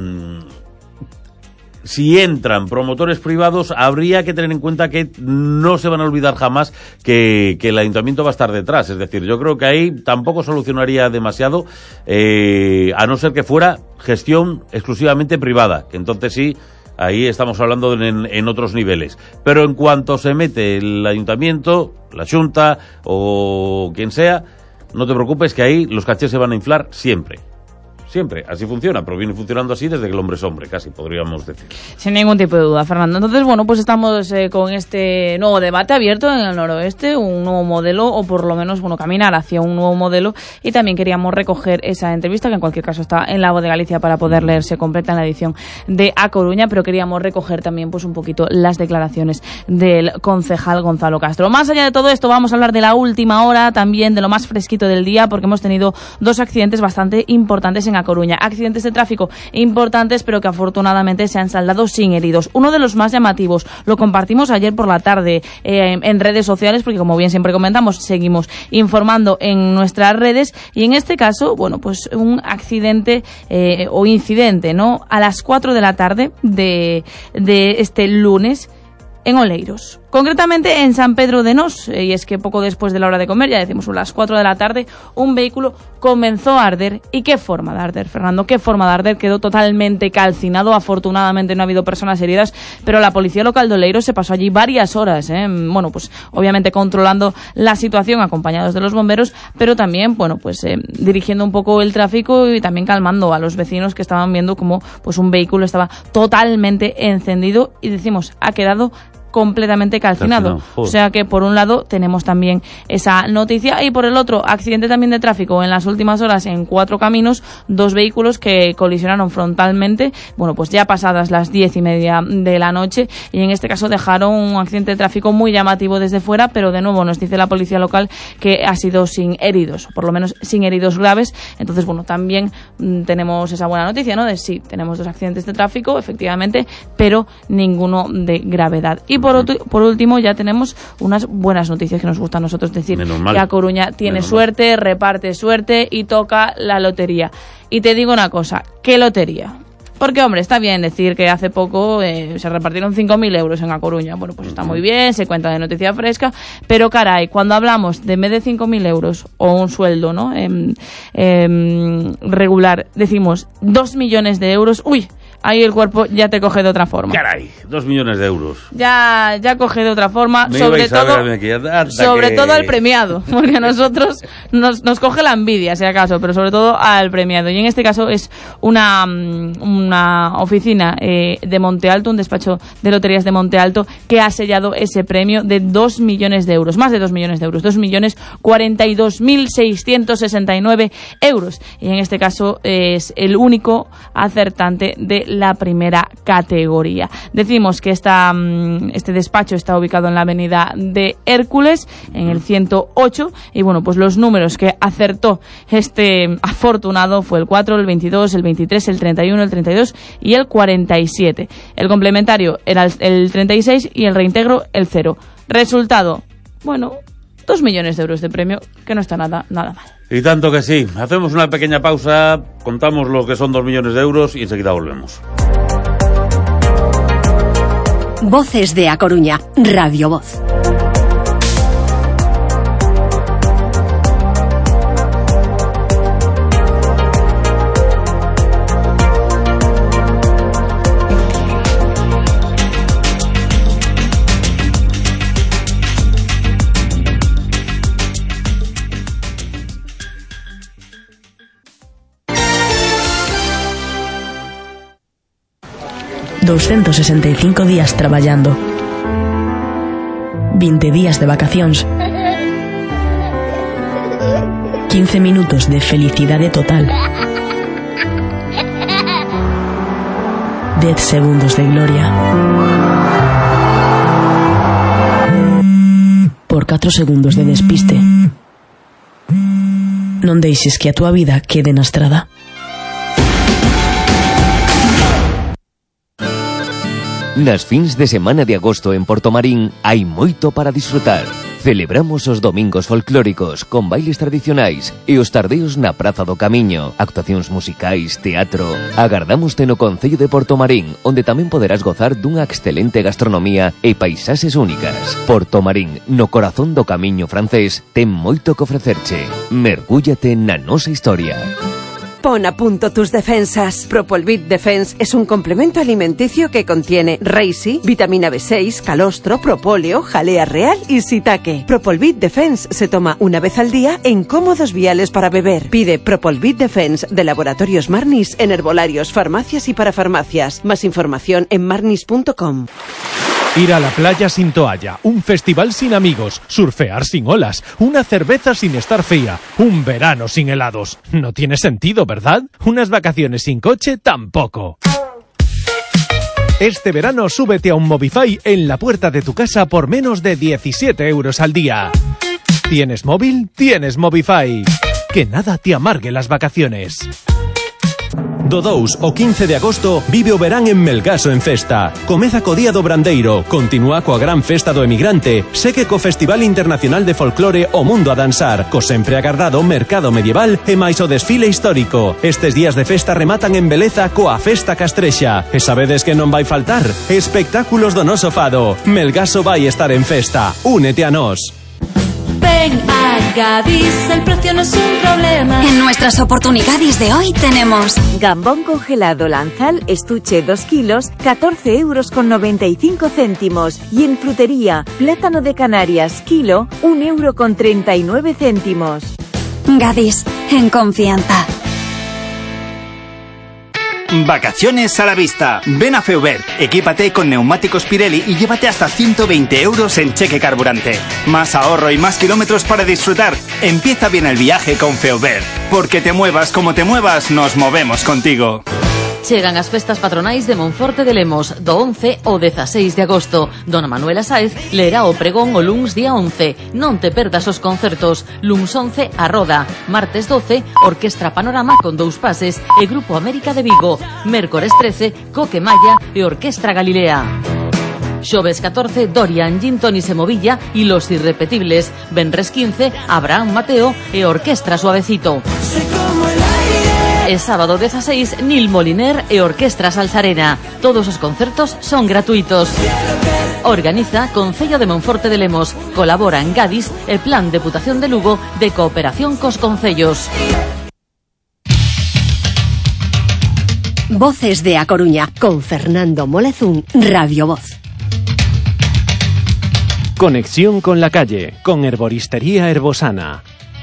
si entran promotores privados, habría que tener en cuenta que no se van a olvidar jamás que, que el ayuntamiento va a estar detrás. Es decir, yo creo que ahí tampoco solucionaría demasiado, eh, a no ser que fuera gestión exclusivamente privada, que entonces sí, ahí estamos hablando en, en otros niveles. Pero en cuanto se mete el ayuntamiento, la Junta o quien sea, no te preocupes que ahí los cachés se van a inflar siempre. Siempre, así funciona, pero viene funcionando así desde que el hombre es hombre, casi podríamos decir. Sin ningún tipo de duda, Fernando. Entonces, bueno, pues estamos eh, con este nuevo debate abierto en el noroeste, un nuevo modelo, o por lo menos, bueno, caminar hacia un nuevo modelo. Y también queríamos recoger esa entrevista, que en cualquier caso está en La Voz de Galicia para poder leerse completa en la edición de A Coruña, pero queríamos recoger también, pues, un poquito las declaraciones del concejal Gonzalo Castro. Más allá de todo esto, vamos a hablar de la última hora, también de lo más fresquito del día, porque hemos tenido dos accidentes bastante importantes en A Coruña. Accidentes de tráfico importantes, pero que afortunadamente se han saldado sin heridos. Uno de los más llamativos lo compartimos ayer por la tarde eh, en redes sociales, porque como bien siempre comentamos, seguimos informando en nuestras redes, y en este caso, bueno, pues un accidente eh, o incidente, ¿no? A las cuatro de la tarde de, de este lunes en Oleiros. Concretamente en San Pedro de Nos, y es que poco después de la hora de comer, ya decimos a las cuatro de la tarde, un vehículo comenzó a arder. ¿Y qué forma de arder, Fernando? ¿Qué forma de arder? Quedó totalmente calcinado. Afortunadamente no ha habido personas heridas, pero la policía local de Oleiros se pasó allí varias horas, ¿eh? Bueno, pues obviamente controlando la situación, acompañados de los bomberos, pero también, bueno, pues eh, dirigiendo un poco el tráfico y también calmando a los vecinos que estaban viendo como pues un vehículo estaba totalmente encendido, y decimos, ha quedado completamente calcinado. Calcinado, o sea que por un lado tenemos también esa noticia y por el otro, accidente también de tráfico en las últimas horas en Cuatro Caminos, dos vehículos que colisionaron frontalmente, bueno, pues ya pasadas las diez y media de la noche, y en este caso dejaron un accidente de tráfico muy llamativo desde fuera, pero de nuevo nos dice la policía local que ha sido sin heridos, por lo menos sin heridos graves. Entonces, bueno, también mmm, tenemos esa buena noticia, ¿no? De sí, tenemos dos accidentes de tráfico, efectivamente, pero ninguno de gravedad. Y por, otro, por último, ya tenemos unas buenas noticias que nos gusta a nosotros decir, que A Coruña tiene Menos suerte, mal. reparte suerte y toca la lotería. Y te digo una cosa, ¿qué lotería? Porque, hombre, está bien decir que hace poco eh, se repartieron cinco mil euros en A Coruña. Bueno, pues está muy bien, se cuenta de noticia fresca, pero caray, cuando hablamos de en vez de cinco mil euros o un sueldo, ¿no? Eh, eh, regular, decimos dos millones de euros, uy, ahí el cuerpo ya te coge de otra forma. Caray, dos millones de euros. Ya, ya coge de otra forma, Me sobre todo, que sobre que... todo al premiado, porque a nosotros nos, nos coge la envidia, si acaso, pero sobre todo al premiado. Y en este caso es una, una oficina eh, de Monte Alto, un despacho de loterías de Monte Alto, que ha sellado ese premio de dos millones de euros, más de dos millones de euros, dos millones cuarenta y dos mil seiscientos sesenta y nueve euros. Y en este caso es el único acertante de la primera categoría. Decimos que esta, este despacho está ubicado en la avenida de Hércules, en el ciento ocho, y bueno, pues los números que acertó este afortunado fue el cuatro, el veintidós, el veintitrés, el treinta y uno, el treinta y dos y el cuarenta y siete. El complementario era el, el treinta y seis y el reintegro el cero. Resultado, bueno, dos millones de euros de premio, que no está nada, nada mal. Y tanto que sí. Hacemos una pequeña pausa, contamos lo que son dos millones de euros y enseguida volvemos. Voces de A Coruña, Radio Voz. doscientos sesenta y cinco días traballando, veinte días de vacacións, quince minutos de felicidade total, dez segundos de gloria, por catro segundos de despiste. Non deixes que a túa vida quede na estrada. Nas fins de semana de agosto en Portomarín hai moito para disfrutar. Celebramos os domingos folclóricos con bailes tradicionais e os tardeos na Praza do Camiño, actuacións musicais, teatro. Agardámoste no Concello de Portomarín, onde tamén poderás gozar dunha excelente gastronomía e paisaxes únicas. Portomarín, no corazón do Camiño francés, ten moito que ofrecerche. Mergúllate na nosa historia. Pon a punto tus defensas. Propolvit Defense es un complemento alimenticio que contiene reishi, vitamina B seis, calostro, propóleo, jalea real y shiitake. Propolvit Defense se toma una vez al día en cómodos viales para beber. Pide Propolvit Defense de Laboratorios Marnis en herbolarios, farmacias y parafarmacias. Más información en marnis punto com. Ir a la playa sin toalla, un festival sin amigos, surfear sin olas, una cerveza sin estar fría, un verano sin helados. No tiene sentido, ¿verdad? Unas vacaciones sin coche tampoco. Este verano súbete a un Movify en la puerta de tu casa por menos de diecisiete euros al día. ¿Tienes móvil? Tienes Movify. Que nada te amargue las vacaciones. Do dous ao quince de agosto vive o verán en Melgaso en festa. Comeza co Día do Brandeiro, continúa coa gran festa do emigrante, segue co Festival Internacional de Folclore O Mundo a Dansar, co sempre agardado Mercado Medieval e máis o desfile histórico. Estes días de festa rematan en beleza coa Festa Castrexa. E sabedes que non vai faltar? Espectáculos do noso fado. Melgaso vai estar en festa. Únete a nós. Ven a Gadis, el precio no es un problema. En nuestras oportunidades de hoy tenemos gambón congelado Lanzal, estuche dos kilos, catorce euros con noventa y cinco céntimos. Y en frutería, plátano de Canarias, kilo, un euro con treinta y nueve céntimos. Gadis, en confianza. Vacaciones a la vista. Ven a Feubert, equípate con neumáticos Pirelli y llévate hasta ciento veinte euros en cheque carburante. Más ahorro y más kilómetros para disfrutar. Empieza bien el viaje con Feubert. Porque te muevas como te muevas, nos movemos contigo. Chegan as festas patronais de Monforte de Lemos do once ao dezaseis de agosto. Dona Manuela Sáez lerá o pregón o luns día once. Non te perdas os concertos. Luns once a Roda. Martes doce, Orquestra Panorama con dous pases e Grupo América de Vigo. Mércores trece, Coque Maya e Orquestra Galilea. Xoves catorce, Dorian, Gintoni e Movilla e Los Irrepetibles. Venres quince, Abraham Mateo e Orquestra Suavecito. E sábado dezaseis, Nil Moliner e Orquestra Salsarena. Todos os concertos son gratuitos. Organiza Concello de Monforte de Lemos. Colabora en Gadis e Plan Deputación de Lugo de cooperación cos concellos. Voces de A Coruña con Fernando Molezún, Radio Voz. Conexión con la calle, con Herboristería Herbosana.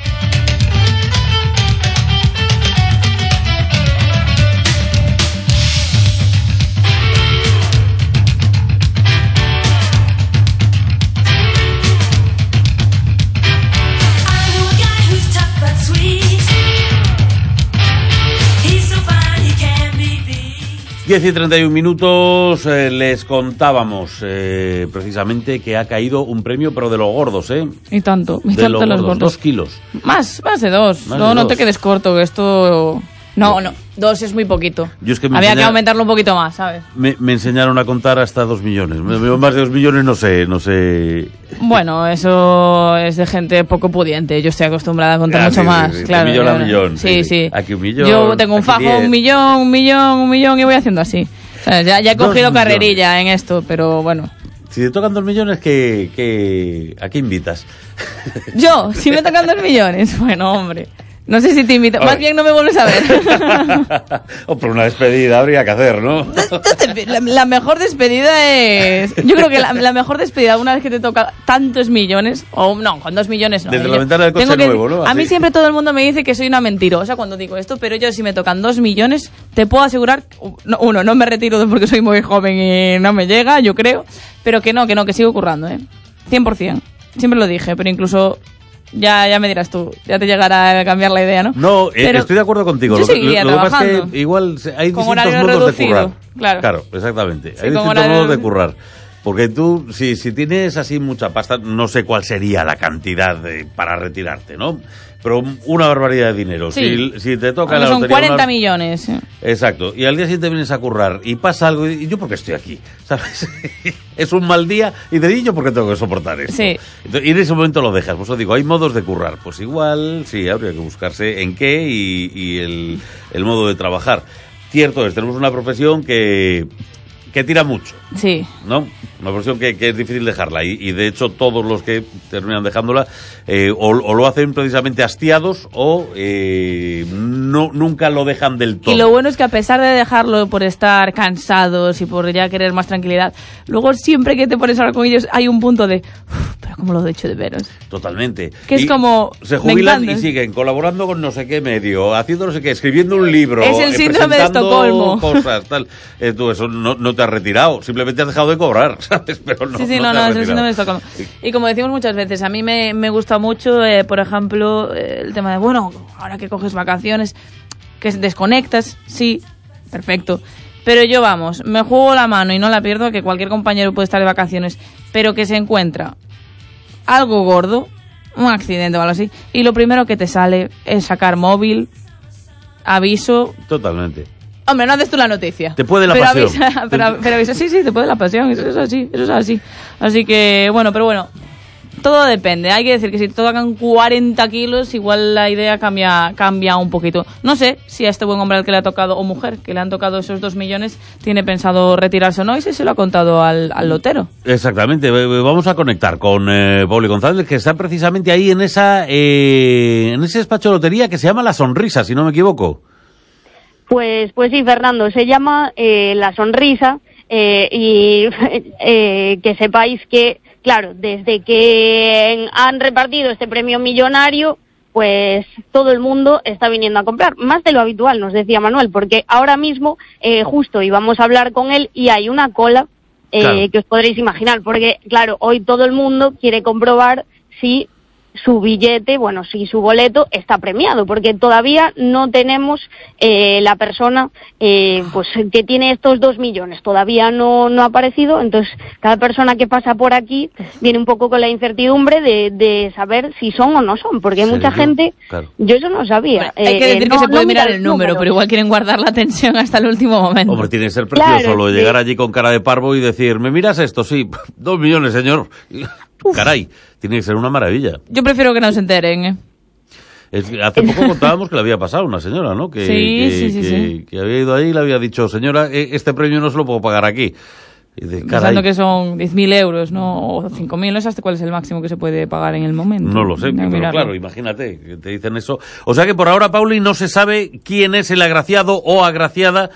diez y treinta y un minutos, eh, les contábamos eh, precisamente que ha caído un premio, pero de los gordos, ¿eh? Y tanto, y de tanto los los gordos, gordos. Dos kilos. Más, más de dos. Más no, de no dos. te quedes corto, que esto... No, no, dos es muy poquito. Yo es que me Había enseña- que aumentarlo un poquito más, ¿sabes? Me, me enseñaron a contar hasta dos millones. Me- me- Más de dos millones no sé, no sé. Bueno, eso es de gente poco pudiente. Yo estoy acostumbrada a contar Ah, mucho sí, más. sí, sí, de claro, millón a claro. millón, Sí, sí. sí. Aquí un millón, Yo tengo un aquí fajo, diez. un millón, un millón, un millón y voy haciendo así. O sea, ya, ya he Dos cogido millones. carrerilla en esto, pero bueno. Si te tocan dos millones, ¿qué, qué, ¿a qué invitas? Yo, si me tocan dos millones, bueno, hombre. No sé si te invito. Más Hombre. bien no me vuelves a ver. O por una despedida habría que hacer, ¿no? La, la mejor despedida es... Yo creo que la, la mejor despedida, una vez que te toca tantos millones, o no, con dos millones no. Desde Yo la ventana del coche tengo que- nuevo, ¿no? A mí Así. siempre todo el mundo me dice que soy una mentirosa cuando digo esto, pero yo si me tocan dos millones, te puedo asegurar... no, uno, no me retiro porque soy muy joven y no me llega, yo creo, pero que no, que no, que sigo currando, ¿eh? cien por ciento. Siempre lo dije, pero incluso... Ya, ya me dirás tú, ya te llegará a cambiar la idea, ¿no? No, eh, Pero estoy de acuerdo contigo. yo Lo, que- seguiría lo que pasa es trabajando. que igual se- hay Con distintos horario modos reducido, de currar. claro. Claro, exactamente. Sí, hay con distintos horario modos de reducido. currar. Porque tú, si, si tienes así mucha pasta, no sé cuál sería la cantidad de- para retirarte, ¿no? Pero una barbaridad de dinero. Sí. Si, si te toca Ahora la son lotería, cuarenta una- millones. Exacto. Y al día siguiente vienes a currar y pasa algo y yo, ¿por qué estoy aquí? ¿Sabes? Es un mal día y de yo, ¿por qué tengo que soportar esto? Sí. Entonces, y en ese momento lo dejas. Pues os digo, hay modos de currar. Pues igual, sí, habría que buscarse en qué y, y el, el modo de trabajar. Cierto es, tenemos una profesión que, que tira mucho, Sí. ¿no? Una profesión que, que es difícil dejarla y, y de hecho todos los que terminan dejándola eh, o, o lo hacen precisamente hastiados o eh, no, nunca lo dejan del todo. Y lo bueno es que a pesar de dejarlo por estar cansados y por ya querer más tranquilidad, luego siempre que te pones a hablar con ellos hay un punto de, "Uf, pero cómo lo he hecho de veros". Totalmente. Que es Y como, se me jubilan encanta. y siguen colaborando con no sé qué medio, haciendo no sé qué, escribiendo un libro. Es el eh, síndrome de presentando Estocolmo. Cosas, tal. Eh, tú eso no, no te has retirado, simplemente has dejado de cobrar, ¿sabes? Pero no, Sí, sí, no no, te no, has es el retirado. síndrome de Estocolmo. Y como decimos muchas veces, a mí me, me gusta mucho, eh, por ejemplo, eh, el tema de, bueno, ahora que coges vacaciones, que desconectas, sí, perfecto. Pero yo, vamos, me juego la mano y no la pierdo, que cualquier compañero puede estar de vacaciones, pero que se encuentra algo gordo, un accidente o algo así, y lo primero que te sale es sacar móvil, aviso. Totalmente. Hombre, no haces tú la noticia. Te puede la pero pasión. Avisa, pero, pero avisa, sí, sí, te puede la pasión, eso es así, eso es así. Así que, bueno, pero bueno, todo depende. Hay que decir que si te tocan cuarenta kilos, igual la idea cambia cambia un poquito. No sé si a este buen hombre al que le ha tocado, o mujer, que le han tocado esos dos millones, tiene pensado retirarse o no, y si se lo ha contado al, al lotero. Exactamente, eh, eh, vamos a conectar con eh, Poli González, que está precisamente ahí en esa eh, en ese despacho de lotería que se llama La Sonrisa, si no me equivoco. Pues, pues sí, Fernando, se llama eh, La Sonrisa eh, y eh, que sepáis que, claro, desde que han repartido este premio millonario, pues todo el mundo está viniendo a comprar, más de lo habitual, nos decía Manuel, porque ahora mismo eh, justo íbamos a hablar con él y hay una cola eh, claro. que os podréis imaginar, porque claro, hoy todo el mundo quiere comprobar si su billete, bueno, si su boleto está premiado, porque todavía no tenemos eh, la persona eh, pues que tiene estos dos millones, todavía no, no ha aparecido, entonces cada persona que pasa por aquí viene un poco con la incertidumbre de, de saber si son o no son, porque hay mucha gente, claro. yo eso no sabía. Bueno, hay que decir eh, que no, se puede no mirar el número, números. Pero igual quieren guardar la tensión hasta el último momento. Hombre, tiene que ser precioso claro, lo de sí. llegar allí con cara de parvo y decir, ¿me miras esto? Sí, dos millones, señor. Uf. Caray, tiene que ser una maravilla. Yo prefiero que no se enteren, ¿eh? Es, hace poco contábamos que le había pasado a una señora, ¿no? Que, sí, que, sí, sí, que, sí. que había ido ahí y le había dicho, señora, este premio no se lo puedo pagar aquí. Y de, Pensando que son diez mil euros, ¿no? O cinco mil, no sé hasta cuál es el máximo que se puede pagar en el momento. No lo sé, pero mirarlo. Claro, imagínate, que te dicen eso. O sea que por ahora, Pauli, no se sabe quién es el agraciado o agraciada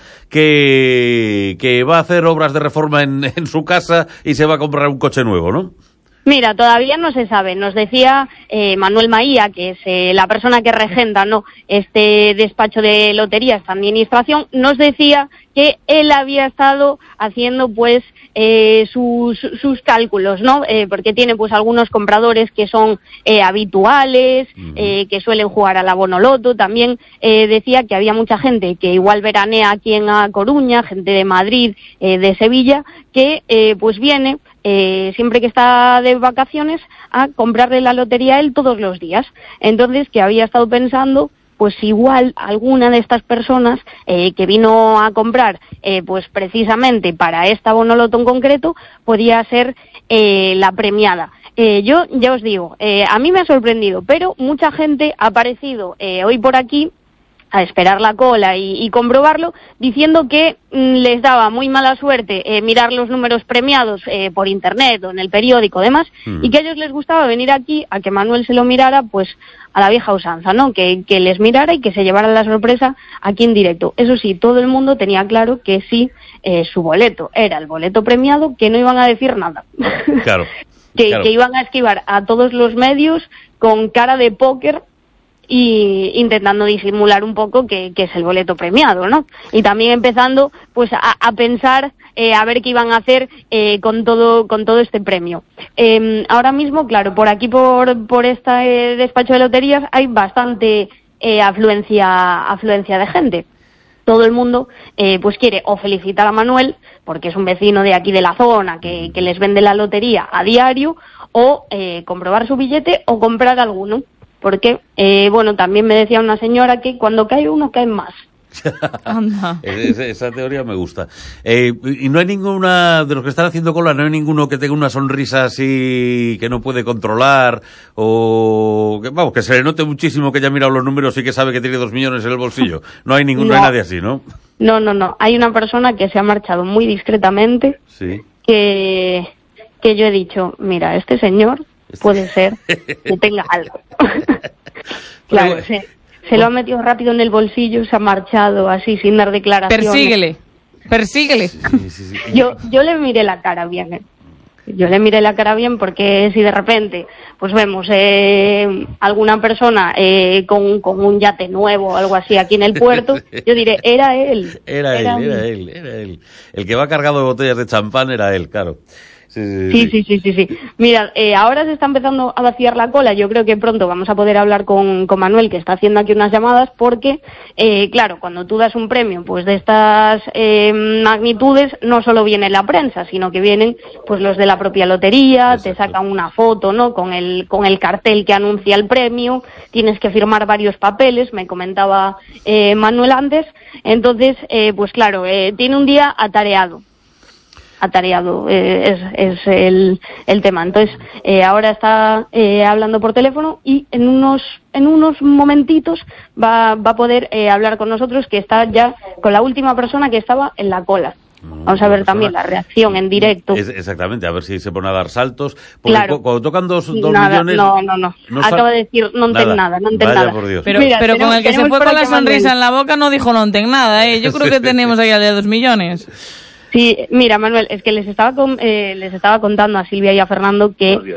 que, que va a hacer obras de reforma en, en su casa y se va a comprar un coche nuevo, ¿no? Mira, todavía no se sabe. Nos decía eh, Manuel Maía, que es eh, la persona que regenta, ¿no?, este despacho de loterías, esta administración, nos decía que él había estado haciendo, pues, eh, sus, sus cálculos, ¿no? Eh, porque tiene, pues, algunos compradores que son eh, habituales, eh, que suelen jugar al abonoloto. También eh, decía que había mucha gente que igual veranea aquí en A Coruña, gente de Madrid, eh, de Sevilla, que, eh, pues, viene Eh, siempre que está de vacaciones a comprarle la lotería a él todos los días. Entonces, que había estado pensando, pues igual alguna de estas personas eh, que vino a comprar, eh, pues precisamente para esta bonoloto en concreto, podía ser eh, la premiada. Eh, yo ya os digo, eh, a mí me ha sorprendido, pero mucha gente ha aparecido eh, hoy por aquí a esperar la cola y, y comprobarlo, diciendo que mm, les daba muy mala suerte eh, mirar los números premiados eh, por internet o en el periódico, demás, mm. y que a ellos les gustaba venir aquí a que Manuel se lo mirara, pues a la vieja usanza, ¿no? Que, que les mirara y que se llevara la sorpresa aquí en directo. Eso sí, todo el mundo tenía claro que sí, eh, su boleto era el boleto premiado, que no iban a decir nada. Claro. que, claro. que iban a esquivar a todos los medios con cara de póker y intentando disimular un poco que, que es el boleto premiado, ¿no? Y también empezando, pues, a, a pensar eh, a ver qué iban a hacer eh, con todo con todo este premio. Eh, ahora mismo, claro, por aquí, por por este eh, despacho de loterías, hay bastante eh, afluencia afluencia de gente. Todo el mundo, eh, pues, quiere o felicitar a Manuel, porque es un vecino de aquí de la zona que, que les vende la lotería a diario, o eh, comprobar su billete o comprar alguno. Porque, eh, bueno, también me decía una señora que cuando cae uno, caen más. Anda. Esa, esa teoría me gusta. Eh, y no hay ninguna, de los que están haciendo cola, no hay ninguno que tenga una sonrisa así que no puede controlar, o que, vamos, que se le note muchísimo que ya ha mirado los números y que sabe que tiene dos millones en el bolsillo. No hay ninguno, no, no hay nadie así, ¿no? No, no, no. Hay una persona que se ha marchado muy discretamente, sí. que, que yo he dicho, mira, este señor puede ser que tenga algo. Claro, se, se lo ha metido rápido en el bolsillo, se ha marchado así sin dar declaraciones. Persíguele, persíguele. Sí, sí, sí. Yo, yo le miré la cara bien, ¿eh? Yo le miré la cara bien porque si de repente pues vemos eh, alguna persona eh, con, con un yate nuevo o algo así aquí en el puerto, yo diré, era él. Era, era él, era él, era él. El que va cargado de botellas de champán era él, claro. Sí, sí, sí, sí, sí, sí. Mira, eh, ahora se está empezando a vaciar la cola. Yo creo que pronto vamos a poder hablar con, con Manuel, que está haciendo aquí unas llamadas, porque, eh, claro, cuando tú das un premio, pues de estas eh, magnitudes, no solo viene la prensa, sino que vienen, pues los de la propia lotería, exacto, te sacan una foto, ¿no?, con el, con el cartel que anuncia el premio, tienes que firmar varios papeles, me comentaba eh, Manuel antes. Entonces, eh, pues claro, eh, tiene un día atareado. atareado eh, es, es el, el tema. Entonces, eh, ahora está eh, hablando por teléfono y en unos en unos momentitos va, va a poder eh, hablar con nosotros, que está ya con la última persona que estaba en la cola. Vamos a ver también la reacción en directo. Es, exactamente, a ver si se pone a dar saltos. Porque claro. Cuando tocan dos, dos nada, millones... No, no, no. no Acaba de decir, no enten nada, no enten Vaya nada. Por Dios. Pero, Mira, pero tenemos, con el que se fue con la sonrisa en la boca no dijo no enten nada, ¿eh? Yo creo que tenemos ahí al de dos millones. Sí, mira, Manuel, es que les estaba con, eh, les estaba contando a Silvia y a Fernando que,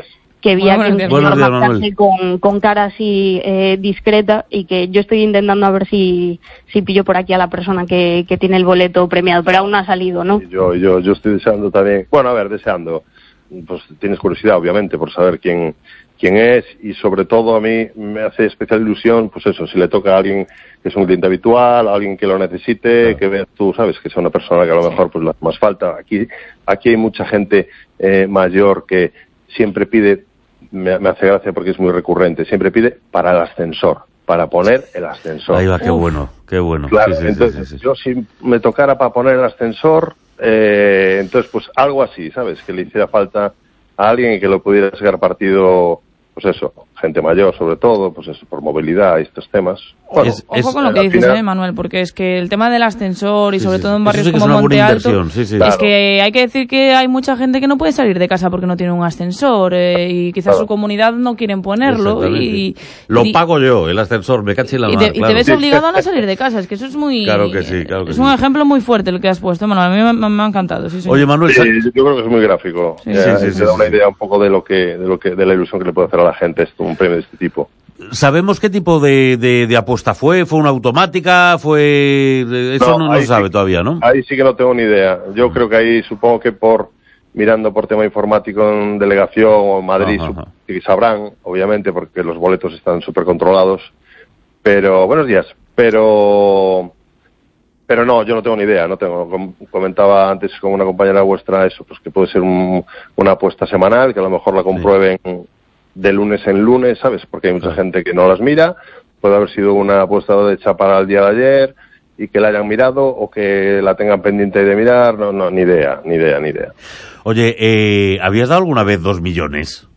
que vi Buenos aquí un días. señor Buenos días, marcharse con, con cara así eh, discreta, y que yo estoy intentando a ver si, si pillo por aquí a la persona que, que tiene el boleto premiado, pero aún no ha salido, ¿no? Yo, yo, yo estoy deseando también, bueno, a ver, deseando, pues tienes curiosidad, obviamente, por saber quién, quién es, y sobre todo a mí me hace especial ilusión, pues eso, si le toca a alguien que es un cliente habitual, a alguien que lo necesite, claro. Que veas tú, sabes, que sea una persona que a lo mejor pues le hace más falta. Aquí, aquí hay mucha gente eh, mayor que siempre pide, me, me hace gracia porque es muy recurrente, siempre pide para el ascensor, para poner el ascensor. Ahí va, qué bueno, qué bueno. Claro, sí, sí, entonces sí, sí, sí. yo si me tocara para poner el ascensor, eh, entonces pues algo así, ¿sabes? Que le hiciera falta a alguien y que lo pudiera sacar partido, pues eso, gente mayor sobre todo, pues eso, por movilidad y estos temas. Bueno, es, Ojo con lo que dices, final... eh, Manuel, porque es que el tema del ascensor y sobre sí, todo en barrios sí como Monte Alto, sí, sí. es claro. que hay que decir que hay mucha gente que no puede salir de casa porque no tiene un ascensor eh, y quizás claro. su comunidad no quieren ponerlo y... Lo y, pago yo, el ascensor, me caché la mano. Y, te, claro. y te ves obligado a no salir de casa, es que eso es muy... Claro que sí, claro que Es sí. un ejemplo muy fuerte el que has puesto, Manuel, a mí me, me ha encantado. Sí, Oye, Manuel... Sí, yo creo que es muy gráfico, sí, eh, sí, sí, te sí, da sí, una idea un poco de lo que, de lo que, de la ilusión que le puede hacer a la gente esto, un premio de este tipo. ¿Sabemos qué tipo de, de, de apuesta fue? ¿Fue una automática? ¿Fue...? Eso no, no, no se sabe sí, todavía, ¿no? Ahí sí que no tengo ni idea. Yo creo que ahí supongo que por mirando por tema informático en delegación o en Madrid ajá, ajá. sí sabrán, obviamente, porque los boletos están súper controlados. Pero, buenos días. Pero... Pero no, yo no tengo ni idea, no tengo. Comentaba antes con una compañera vuestra eso, pues que puede ser un, una apuesta semanal, que a lo mejor la comprueben... Sí. de lunes en lunes, ¿sabes? Porque hay mucha gente que no las mira, puede haber sido una apuesta hecha para el día de ayer y que la hayan mirado o que la tengan pendiente de mirar, no, no, ni idea, ni idea, ni idea. Oye, eh, ¿habías dado alguna vez dos millones?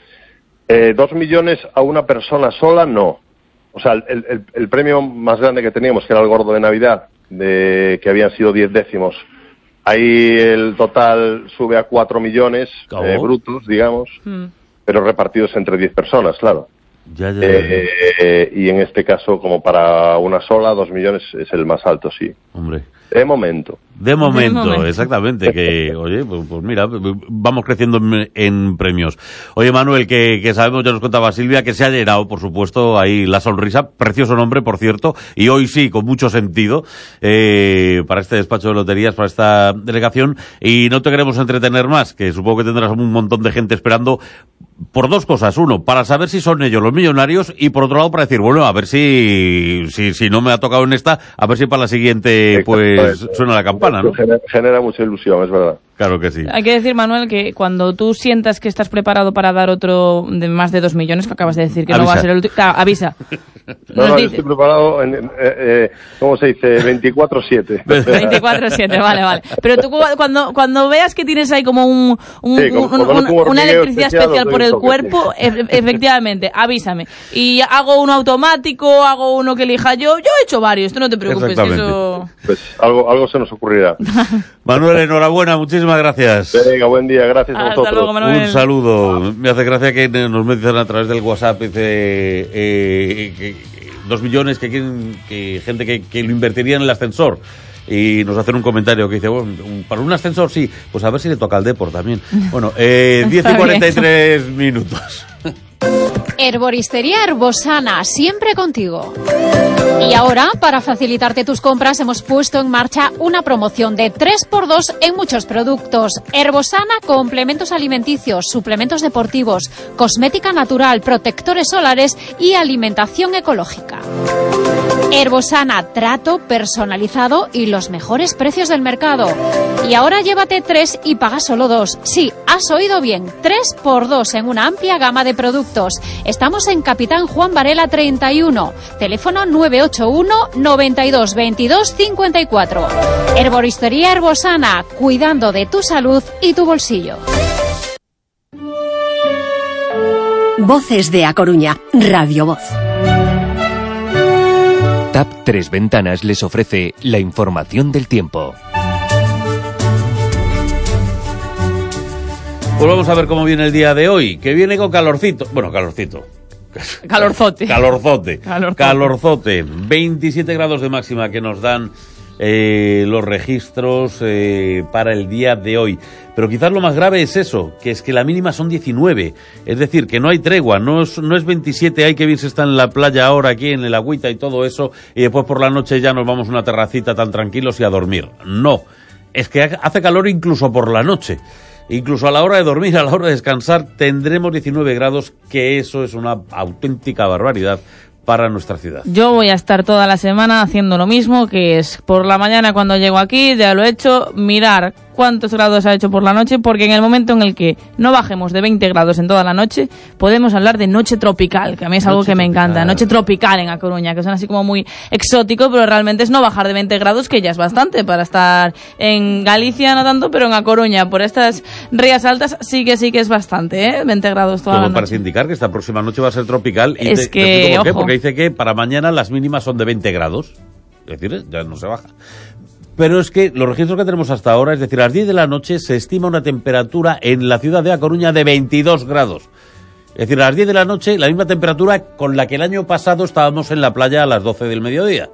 Eh, dos millones a una persona sola, no. O sea, el, el, el premio más grande que teníamos, que era el gordo de Navidad, de que habían sido diez décimos, ahí el total sube a cuatro millones eh, brutos, digamos. Mm. Pero repartidos entre diez personas, claro. Ya, ya, ya. Eh, eh, y en este caso, como para una sola, dos millones es el más alto, sí. Hombre. De momento. De momento, de momento. Exactamente. Que, oye, pues, pues mira, vamos creciendo en, en premios. Oye, Manuel, que, que sabemos, ya nos contaba Silvia, que se ha llenado, por supuesto, ahí la sonrisa. Precioso nombre, por cierto. Y hoy sí, con mucho sentido, eh, para este despacho de loterías, para esta delegación. Y no te queremos entretener más, que supongo que tendrás un montón de gente esperando por dos cosas. Uno, para saber si son ellos los millonarios, y por otro lado para decir, bueno, a ver si si, si no me ha tocado en esta, a ver si para la siguiente pues suena la campana, ¿no? Genera, genera mucha ilusión, es verdad. Claro que sí. Hay que decir, Manuel, que cuando tú sientas que estás preparado para dar otro de más de dos millones, que acabas de decir que avisa. No va a ser el último, claro, avisa. No, no, yo estoy preparado, en, en, eh, ¿cómo se dice? veinticuatro siete. veinticuatro siete, vale, vale. Pero tú cuando cuando veas que tienes ahí como un, un, sí, como, un, un, un una electricidad especial, especial por el cuerpo, e efectivamente, avísame. Y hago uno automático, hago uno que elija yo. Yo he hecho varios, tú no te preocupes. Eso... Pues algo, algo se nos ocurrirá. Manuel, enhorabuena, muchísimas gracias. Venga, buen día, gracias a vosotros. Luego, un saludo. Me hace gracia que nos mencionan a través del WhatsApp, dice, eh, que, dos millones, que, quieren, que gente que, que lo invertiría en el ascensor. Y nos hacen un comentario que dice, bueno, para un ascensor sí, pues a ver si le toca al Depor también. Bueno, eh, diez y cuarenta y tres minutos. Herboristería Herbosana, siempre contigo. Y ahora, para facilitarte tus compras, hemos puesto en marcha una promoción de tres por dos en muchos productos. Herbosana, complementos alimenticios, suplementos deportivos, cosmética natural, protectores solares y alimentación ecológica. Herbosana, trato personalizado y los mejores precios del mercado. Y ahora llévate tres y paga solo dos. Sí, has oído bien, tres por dos en una amplia gama de productos. Estamos en Capitán Juan Varela treinta y uno, teléfono nueve ocho uno, noventa y dos, veintidós, cincuenta y cuatro. Herboristería Herbosana, cuidando de tu salud y tu bolsillo. Voces de A Coruña, Radio Voz. TAP Tres Ventanas les ofrece la información del tiempo. Pues vamos a ver cómo viene el día de hoy, que viene con calorcito. Bueno, calorcito. Calorzote. Calorzote. Calorzote. Calorzote. veintisiete grados de máxima que nos dan eh, los registros eh, para el día de hoy. Pero quizás lo más grave es eso, que es que la mínima son diecinueve, es decir, que no hay tregua, no es, no es veintisiete, hay que bien se está en la playa ahora, aquí en el agüita y todo eso, y después por la noche ya nos vamos a una terracita tan tranquilos y a dormir. No, es que hace calor incluso por la noche. Incluso a la hora de dormir, a la hora de descansar, tendremos diecinueve grados, que eso es una auténtica barbaridad para nuestra ciudad. Yo voy a estar toda la semana haciendo lo mismo, que es por la mañana cuando llego aquí, ya lo he hecho, mirar cuántos grados ha hecho por la noche, porque en el momento en el que no bajemos de veinte grados en toda la noche, podemos hablar de noche tropical, que a mí es algo noche que me tropical. encanta, noche tropical en A Coruña, que son así como muy exótico, pero realmente es no bajar de veinte grados, que ya es bastante para estar en Galicia, no tanto, pero en A Coruña, por estas rías altas, sí que sí que es bastante, ¿eh? veinte grados toda Todo la noche. Parece indicar que esta próxima noche va a ser tropical. Y es te, que, te digo por qué, ojo. porque dice que para mañana las mínimas son de veinte grados, es decir, ya no se baja. Pero es que los registros que tenemos hasta ahora, es decir, a las diez de la noche se estima una temperatura en la ciudad de A Coruña de veintidós grados. Es decir, a las diez de la noche la misma temperatura con la que el año pasado estábamos en la playa a las doce del mediodía.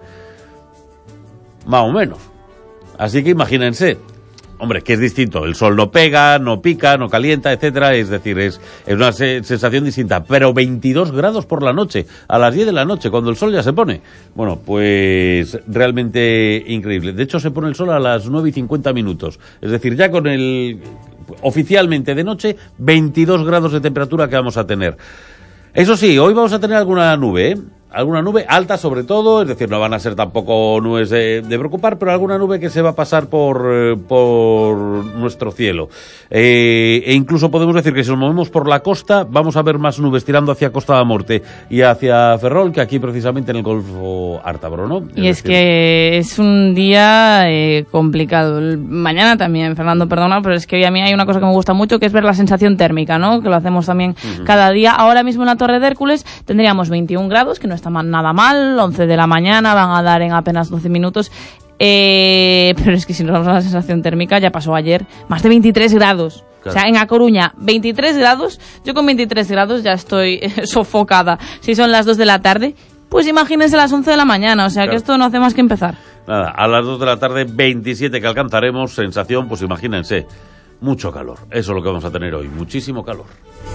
Más o menos. Así que imagínense. Hombre, que es distinto, el sol no pega, no pica, no calienta, etcétera, es decir, es, es una se- sensación distinta, pero veintidós grados por la noche, a las diez de la noche, cuando el sol ya se pone. Bueno, pues realmente increíble. De hecho, se pone el sol a las nueve y cincuenta minutos, es decir, ya con el, oficialmente de noche, veintidós grados de temperatura que vamos a tener. Eso sí, hoy vamos a tener alguna nube, ¿eh? Alguna nube alta sobre todo, es decir, no van a ser tampoco nubes de, de preocupar, pero alguna nube que se va a pasar por, eh, por nuestro cielo. Eh, e incluso podemos decir que si nos movemos por la costa, vamos a ver más nubes tirando hacia Costa da Morte y hacia Ferrol que aquí precisamente en el Golfo Ártabro, ¿no? Y es, es que es un día eh, complicado. El, mañana también, Fernando, perdona, pero es que a mí hay una cosa que me gusta mucho, que es ver la sensación térmica, ¿no? Que lo hacemos también uh-huh. cada día. Ahora mismo en la Torre de Hércules tendríamos veintiún grados, que no está nada mal, once de la mañana, van a dar en apenas doce minutos. Eh, pero es que si nos vamos a la sensación térmica, ya pasó ayer, más de veintitrés grados. Claro. O sea, en A Coruña, veintitrés grados. Yo con veintitrés grados ya estoy sofocada. Si son las dos de la tarde, pues imagínense las once de la mañana. O sea, claro. que esto no hace más que empezar. Nada, a las dos de la tarde, veintisiete que alcanzaremos. Sensación, pues imagínense, mucho calor. Eso es lo que vamos a tener hoy, muchísimo calor.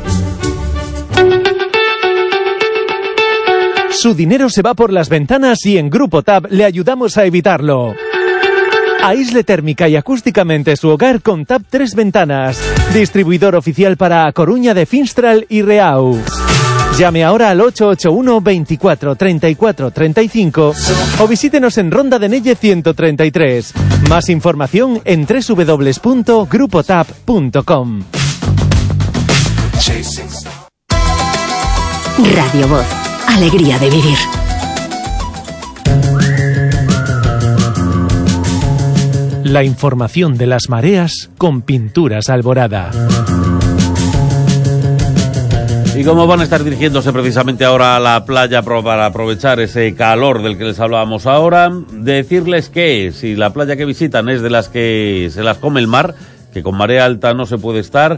Su dinero se va por las ventanas y en Grupo Tab le ayudamos a evitarlo. Aísle térmica y acústicamente su hogar con Tab tres Ventanas, distribuidor oficial para A Coruña de Finstral y Reau. Llame ahora al ocho ocho uno, veinticuatro, treinta y cuatro, treinta y cinco o visítenos en Ronda de Nelle ciento treinta y tres. Más información en doble u doble u doble u punto grupo tab punto com. Radio Voz. Alegría de vivir. La información de las mareas con Pinturas Alborada. Y como van a estar dirigiéndose precisamente ahora a la playa para aprovechar ese calor del que les hablábamos ahora, decirles que si la playa que visitan es de las que se las come el mar, que con marea alta no se puede estar,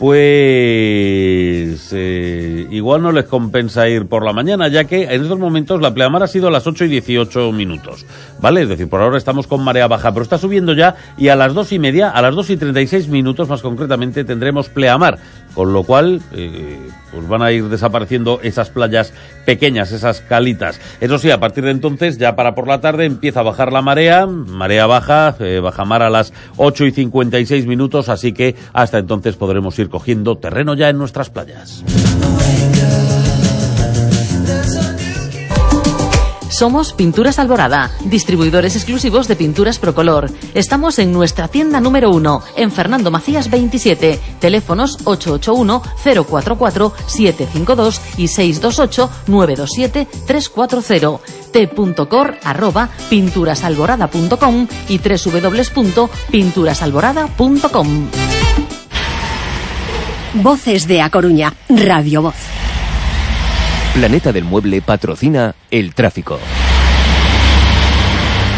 pues eh, igual no les compensa ir por la mañana, ya que en estos momentos la pleamar ha sido a las ocho y dieciocho minutos, ¿vale? Es decir, por ahora estamos con marea baja, pero está subiendo ya y a las dos y media, a las dos y treinta y seis minutos más concretamente, tendremos pleamar, con lo cual eh, pues van a ir desapareciendo esas playas pequeñas, esas calitas. Eso sí, a partir de entonces, ya para por la tarde, empieza a bajar la marea, marea baja, eh, bajamar a las ocho y cincuenta y seis minutos, así que hasta entonces podremos ir cogiendo terreno ya en nuestras playas. Somos Pinturas Alborada, distribuidores exclusivos de pinturas Procolor. Estamos en nuestra tienda número uno, en Fernando Macías veintisiete, teléfonos ocho ocho uno, cero cuatro cuatro, siete cinco dos y seis dos ocho, nueve dos siete, tres cuatro cero, t.cor arroba pinturasalborada punto com y doble u doble u doble u punto pinturasalborada punto com. Voces de A Coruña, Radio Voz. Planeta del Mueble patrocina el tráfico.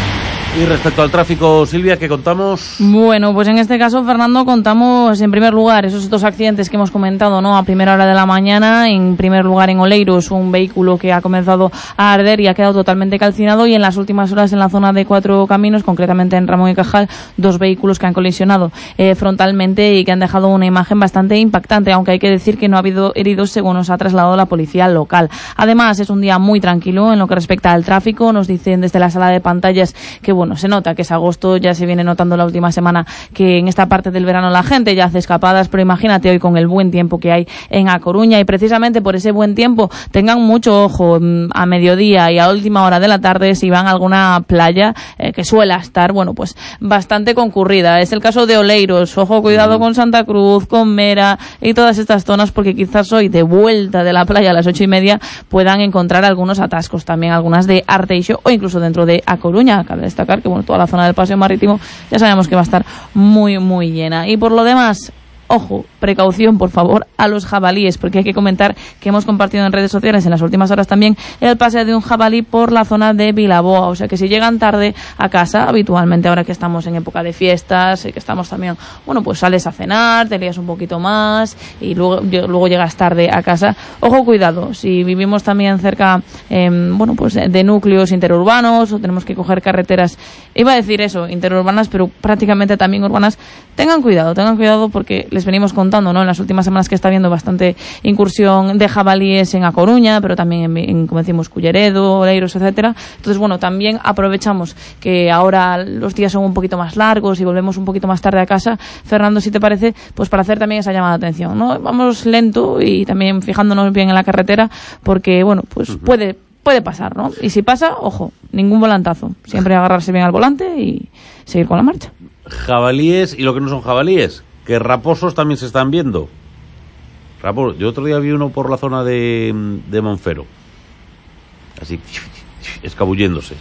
Y respecto al tráfico, Silvia, ¿qué contamos? Bueno, pues en este caso, Fernando, contamos en primer lugar esos dos accidentes que hemos comentado, ¿no? A primera hora de la mañana, en primer lugar en Oleiros, un vehículo que ha comenzado a arder y ha quedado totalmente calcinado, y en las últimas horas en la zona de Cuatro Caminos, concretamente en Ramón y Cajal, dos vehículos que han colisionado eh, frontalmente y que han dejado una imagen bastante impactante, aunque hay que decir que no ha habido heridos según nos ha trasladado la policía local. Además, es un día muy tranquilo en lo que respecta al tráfico. Nos dicen desde la sala de pantallas que bueno, se nota que es agosto, ya se viene notando la última semana que en esta parte del verano la gente ya hace escapadas, pero imagínate hoy con el buen tiempo que hay en A Coruña, y precisamente por ese buen tiempo tengan mucho ojo a mediodía y a última hora de la tarde si van a alguna playa eh, que suele estar, bueno, pues bastante concurrida. Es el caso de Oleiros, ojo, cuidado con Santa Cruz, con Mera y todas estas zonas, porque quizás hoy de vuelta de la playa a las ocho y media puedan encontrar algunos atascos, también algunas de Arteixo o incluso dentro de A Coruña. Cabe destacar que bueno, toda la zona del paseo marítimo ya sabemos que va a estar muy muy llena. Y por lo demás, ojo, precaución, por favor, a los jabalíes, porque hay que comentar que hemos compartido en redes sociales en las últimas horas también el paseo de un jabalí por la zona de Vilaboa. O sea que si llegan tarde a casa, habitualmente ahora que estamos en época de fiestas, que estamos también, bueno, pues sales a cenar, te lías un poquito más y luego, luego llegas tarde a casa. Ojo, cuidado, si vivimos también cerca, eh, bueno, pues de núcleos interurbanos o tenemos que coger carreteras, iba a decir eso, interurbanas, pero prácticamente también urbanas, tengan cuidado, tengan cuidado porque les venimos contando, ¿no?, en las últimas semanas que está habiendo bastante incursión de jabalíes en A Coruña, pero también en, en como decimos, Culleredo, Oleiros, etcétera. Entonces, bueno, también aprovechamos que ahora los días son un poquito más largos y volvemos un poquito más tarde a casa. Fernando, si te parece, pues para hacer también esa llamada de atención, ¿no? Vamos lento y también fijándonos bien en la carretera porque, bueno, pues uh-huh. puede puede pasar, ¿no? Y si pasa, ojo, ningún volantazo. Siempre agarrarse bien al volante y seguir con la marcha. Jabalíes y lo que no son jabalíes, que raposos también se están viendo. Raposos. Yo otro día vi uno por la zona de, de Monfero, así escabulléndose.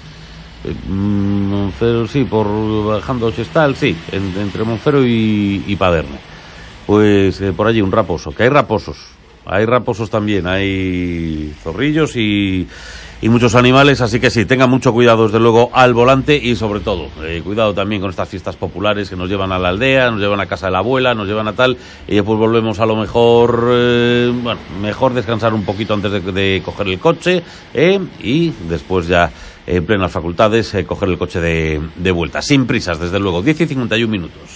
Monfero, sí, por bajando Chestal, sí, en, entre Monfero y, y Paderne. Pues eh, por allí un raposo, que hay raposos, hay raposos también, hay zorrillos y, y muchos animales, así que sí, tengan mucho cuidado desde luego al volante y sobre todo, eh, cuidado también con estas fiestas populares que nos llevan a la aldea, nos llevan a casa de la abuela, nos llevan a tal, y después volvemos a lo mejor, eh, bueno, mejor descansar un poquito antes de, de coger el coche, eh, y después ya en plenas facultades eh, coger el coche de, de vuelta, sin prisas desde luego. Diez y cincuenta y un minutos.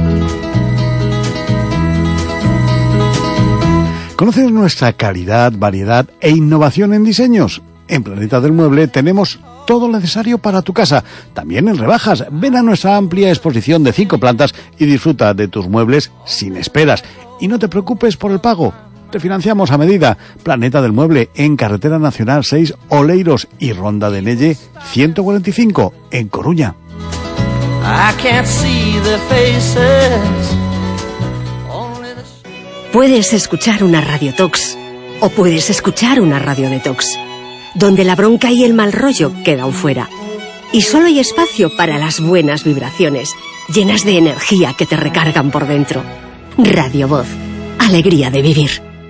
¿Conoces nuestra calidad, variedad e innovación en diseños? En Planeta del Mueble tenemos todo lo necesario para tu casa, también en rebajas. Ven a nuestra amplia exposición de cinco plantas y disfruta de tus muebles sin esperas. Y no te preocupes por el pago, te financiamos a medida. Planeta del Mueble, en Carretera Nacional seis, Oleiros, y Ronda de Nelle ciento cuarenta y cinco, en Coruña. I can't see the faces. Puedes escuchar una radiotox o puedes escuchar una radio detox, donde la bronca y el mal rollo quedan fuera. Y solo hay espacio para las buenas vibraciones, llenas de energía que te recargan por dentro. Radio Voz, alegría de vivir.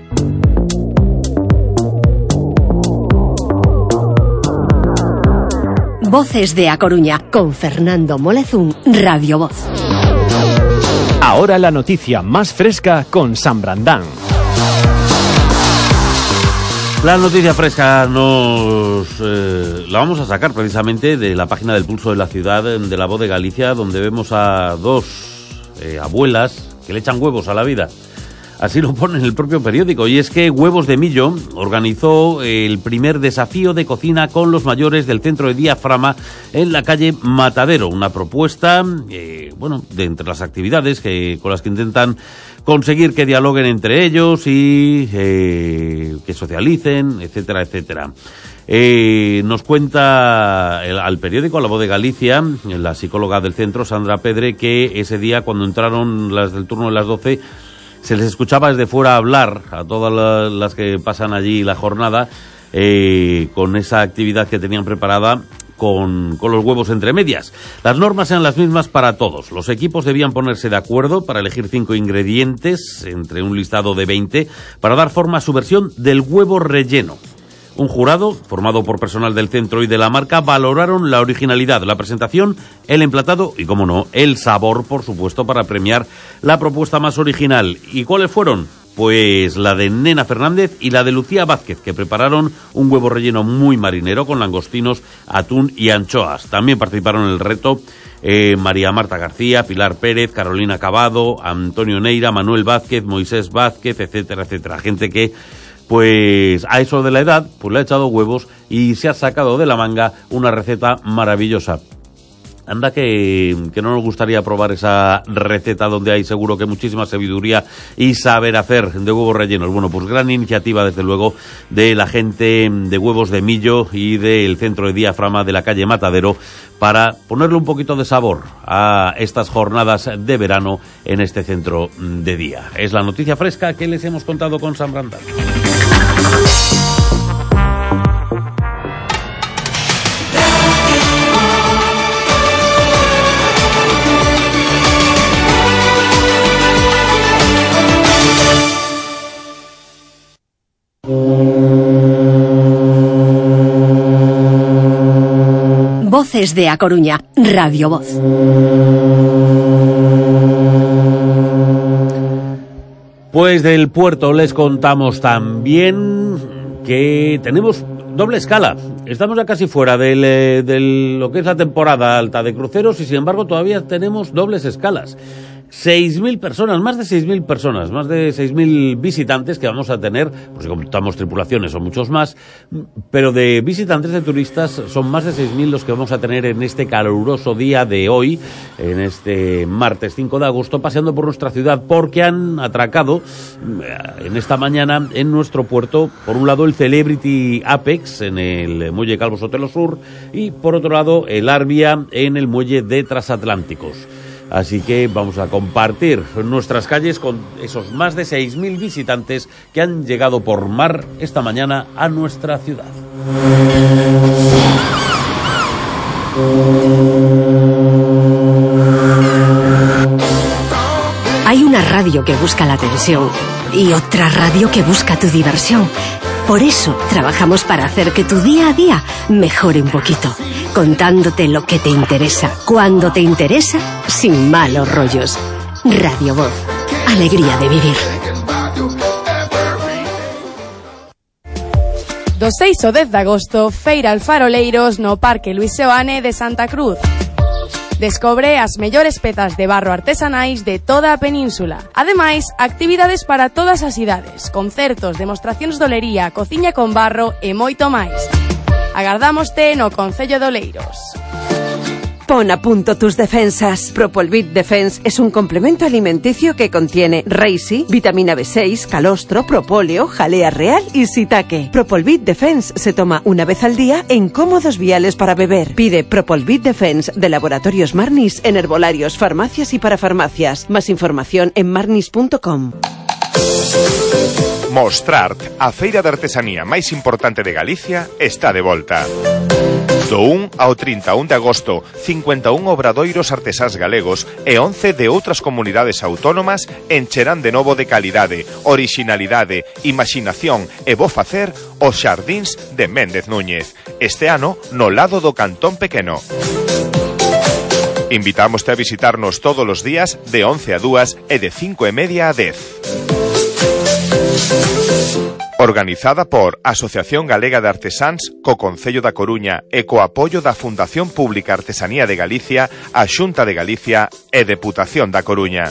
Voces de A Coruña, con Fernando Molezún, Radio Voz. Ahora la noticia más fresca con San Brandán. La noticia fresca nos eh, la vamos a sacar precisamente de la página del Pulso de la Ciudad, de La Voz de Galicia, donde vemos a dos eh, abuelas que le echan huevos a la vida. Así lo pone en el propio periódico, y es que Huevos de Millo organizó el primer desafío de cocina con los mayores del centro de Diaframa en la calle Matadero, una propuesta, eh, bueno, de entre las actividades que con las que intentan conseguir que dialoguen entre ellos y eh, que socialicen, etcétera, etcétera. Eh, nos cuenta el, al periódico, a La Voz de Galicia, la psicóloga del centro, Sandra Pedre, que ese día cuando entraron las del turno de las doce, se les escuchaba desde fuera hablar a todas las, las que pasan allí la jornada, eh, con esa actividad que tenían preparada con, con los huevos entre medias. Las normas eran las mismas para todos. Los equipos debían ponerse de acuerdo para elegir cinco ingredientes entre un listado de veinte para dar forma a su versión del huevo relleno. Un jurado, formado por personal del centro y de la marca, valoraron la originalidad, la presentación, el emplatado y, como no, el sabor, por supuesto, para premiar la propuesta más original. ¿Y cuáles fueron? Pues la de Nena Fernández y la de Lucía Vázquez, que prepararon un huevo relleno muy marinero con langostinos, atún y anchoas. También participaron en el reto eh, María Marta García, Pilar Pérez, Carolina Cabado, Antonio Neira, Manuel Vázquez, Moisés Vázquez, etcétera, etcétera. Gente que, pues a eso de la edad, pues le ha echado huevos y se ha sacado de la manga una receta maravillosa. Anda que, que no nos gustaría probar esa receta donde hay seguro que muchísima sabiduría y saber hacer de huevos rellenos. Bueno, pues gran iniciativa desde luego de la gente de Huevos de Millo y del centro de diafragma de la calle Matadero para ponerle un poquito de sabor a estas jornadas de verano en este centro de día. Es la noticia fresca que les hemos contado con Sam Brandal. Voces de A Coruña, Radio Voz. Pues del puerto les contamos también que tenemos doble escala. Estamos ya casi fuera del, de lo que es la temporada alta de cruceros y sin embargo todavía tenemos dobles escalas. seis mil personas, más de seis mil personas, más de seis mil visitantes que vamos a tener, pues si contamos tripulaciones son muchos más, pero de visitantes, de turistas, son más de seis mil los que vamos a tener en este caluroso día de hoy, en este martes cinco de agosto, paseando por nuestra ciudad, porque han atracado en esta mañana en nuestro puerto, por un lado el Celebrity Apex en el muelle Calvo Sotelo Sur y por otro lado el Arbia en el muelle de Transatlánticos. Así que vamos a compartir nuestras calles con esos más de seis mil visitantes que han llegado por mar esta mañana a nuestra ciudad. Hay una radio que busca la atención y otra radio que busca tu diversión. Por eso trabajamos para hacer que tu día a día mejore un poquito, contándote lo que te interesa, cuando te interesa, sin malos rollos. Radio Voz, alegría de vivir. Do seis ao dez de agosto, Feira Alfaroleiros no Parque Luis Seoane de Santa Cruz. Descobre as mellores pezas de barro artesanais de toda a península. Ademais, actividades para todas as idades, concertos, demostracións de olería, cociña con barro e moito máis. Agardámoste no Concello de Oleiros. Pon a punto tus defensas. Propolvit Defense es un complemento alimenticio que contiene Reishi, vitamina B seis, calostro, propóleo, jalea real y shiitake. Propolvit Defense se toma una vez al día en cómodos viales para beber. Pide Propolvit Defense de Laboratorios Marnis en herbolarios, farmacias y parafarmacias. Más información en marnis punto com. Mostrart, a feira de artesanía máis importante de Galicia, está de volta. Do un ao trinta e un de agosto, cincuenta e un obradoiros artesáns galegos e once de outras comunidades autónomas encherán de novo de calidade, orixinalidade, imaxinación e bo facer os xardíns de Méndez Núñez. Este ano, no lado do Cantón Pequeno. Invitámoste a visitarnos todos os días de once a dúas e de cinco e media a dez. Organizada por Asociación Galega de Artesáns co Concello da Coruña e co apoio da Fundación Pública Artesanía de Galicia, a Xunta de Galicia e Deputación da Coruña.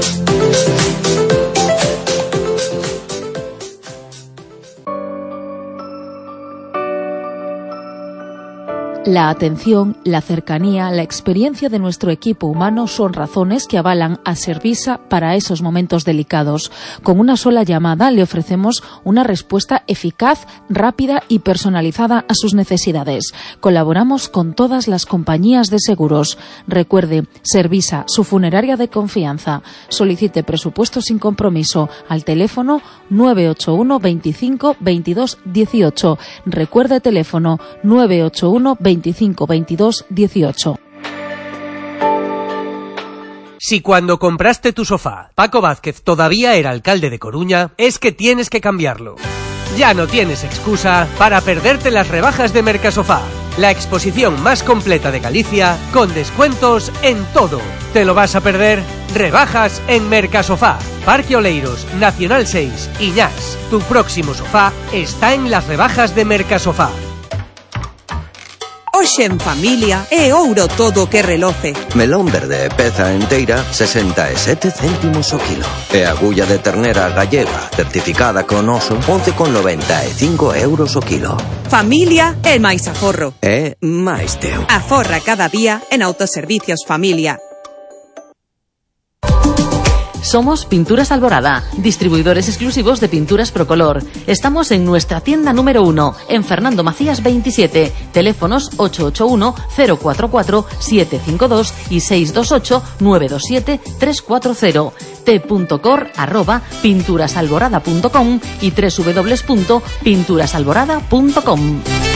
La atención, la cercanía, la experiencia de nuestro equipo humano son razones que avalan a Servisa para esos momentos delicados. Con una sola llamada le ofrecemos una respuesta eficaz, rápida y personalizada a sus necesidades. Colaboramos con todas las compañías de seguros. Recuerde, Servisa, su funeraria de confianza. Solicite presupuesto sin compromiso al teléfono nueve ocho uno veinticinco veintidós dieciocho. Recuerde teléfono nueve ocho uno veinticinco veintidós dieciocho. Si cuando compraste tu sofá, Paco Vázquez todavía era alcalde de Coruña, es que tienes que cambiarlo. Ya no tienes excusa para perderte las rebajas de Mercasofá. La exposición más completa de Galicia con descuentos en todo. ¿Te lo vas a perder? Rebajas en Mercasofá. Parque Oleiros, Nacional seis, Iñás. Tu próximo sofá está en las rebajas de Mercasofá. Hoxe en familia é ouro todo que reloce. Melón verde peza enteira sesenta e sete céntimos o kilo. E agulla de ternera gallega certificada con oso once con noventa e cinco euros o kilo. Familia é máis aforro. É máis teu. Aforra cada día en Autoservicios Familia. Somos Pinturas Alborada, distribuidores exclusivos de pinturas Procolor. Estamos en nuestra tienda número uno, en Fernando Macías veintisiete. Teléfonos ocho ocho uno, cero cuatro cuatro, siete cinco dos y seis dos ocho, nueve dos siete, tres cuatro cero. t.cor arroba pinturasalborada punto com y w w w punto pinturasalborada punto com.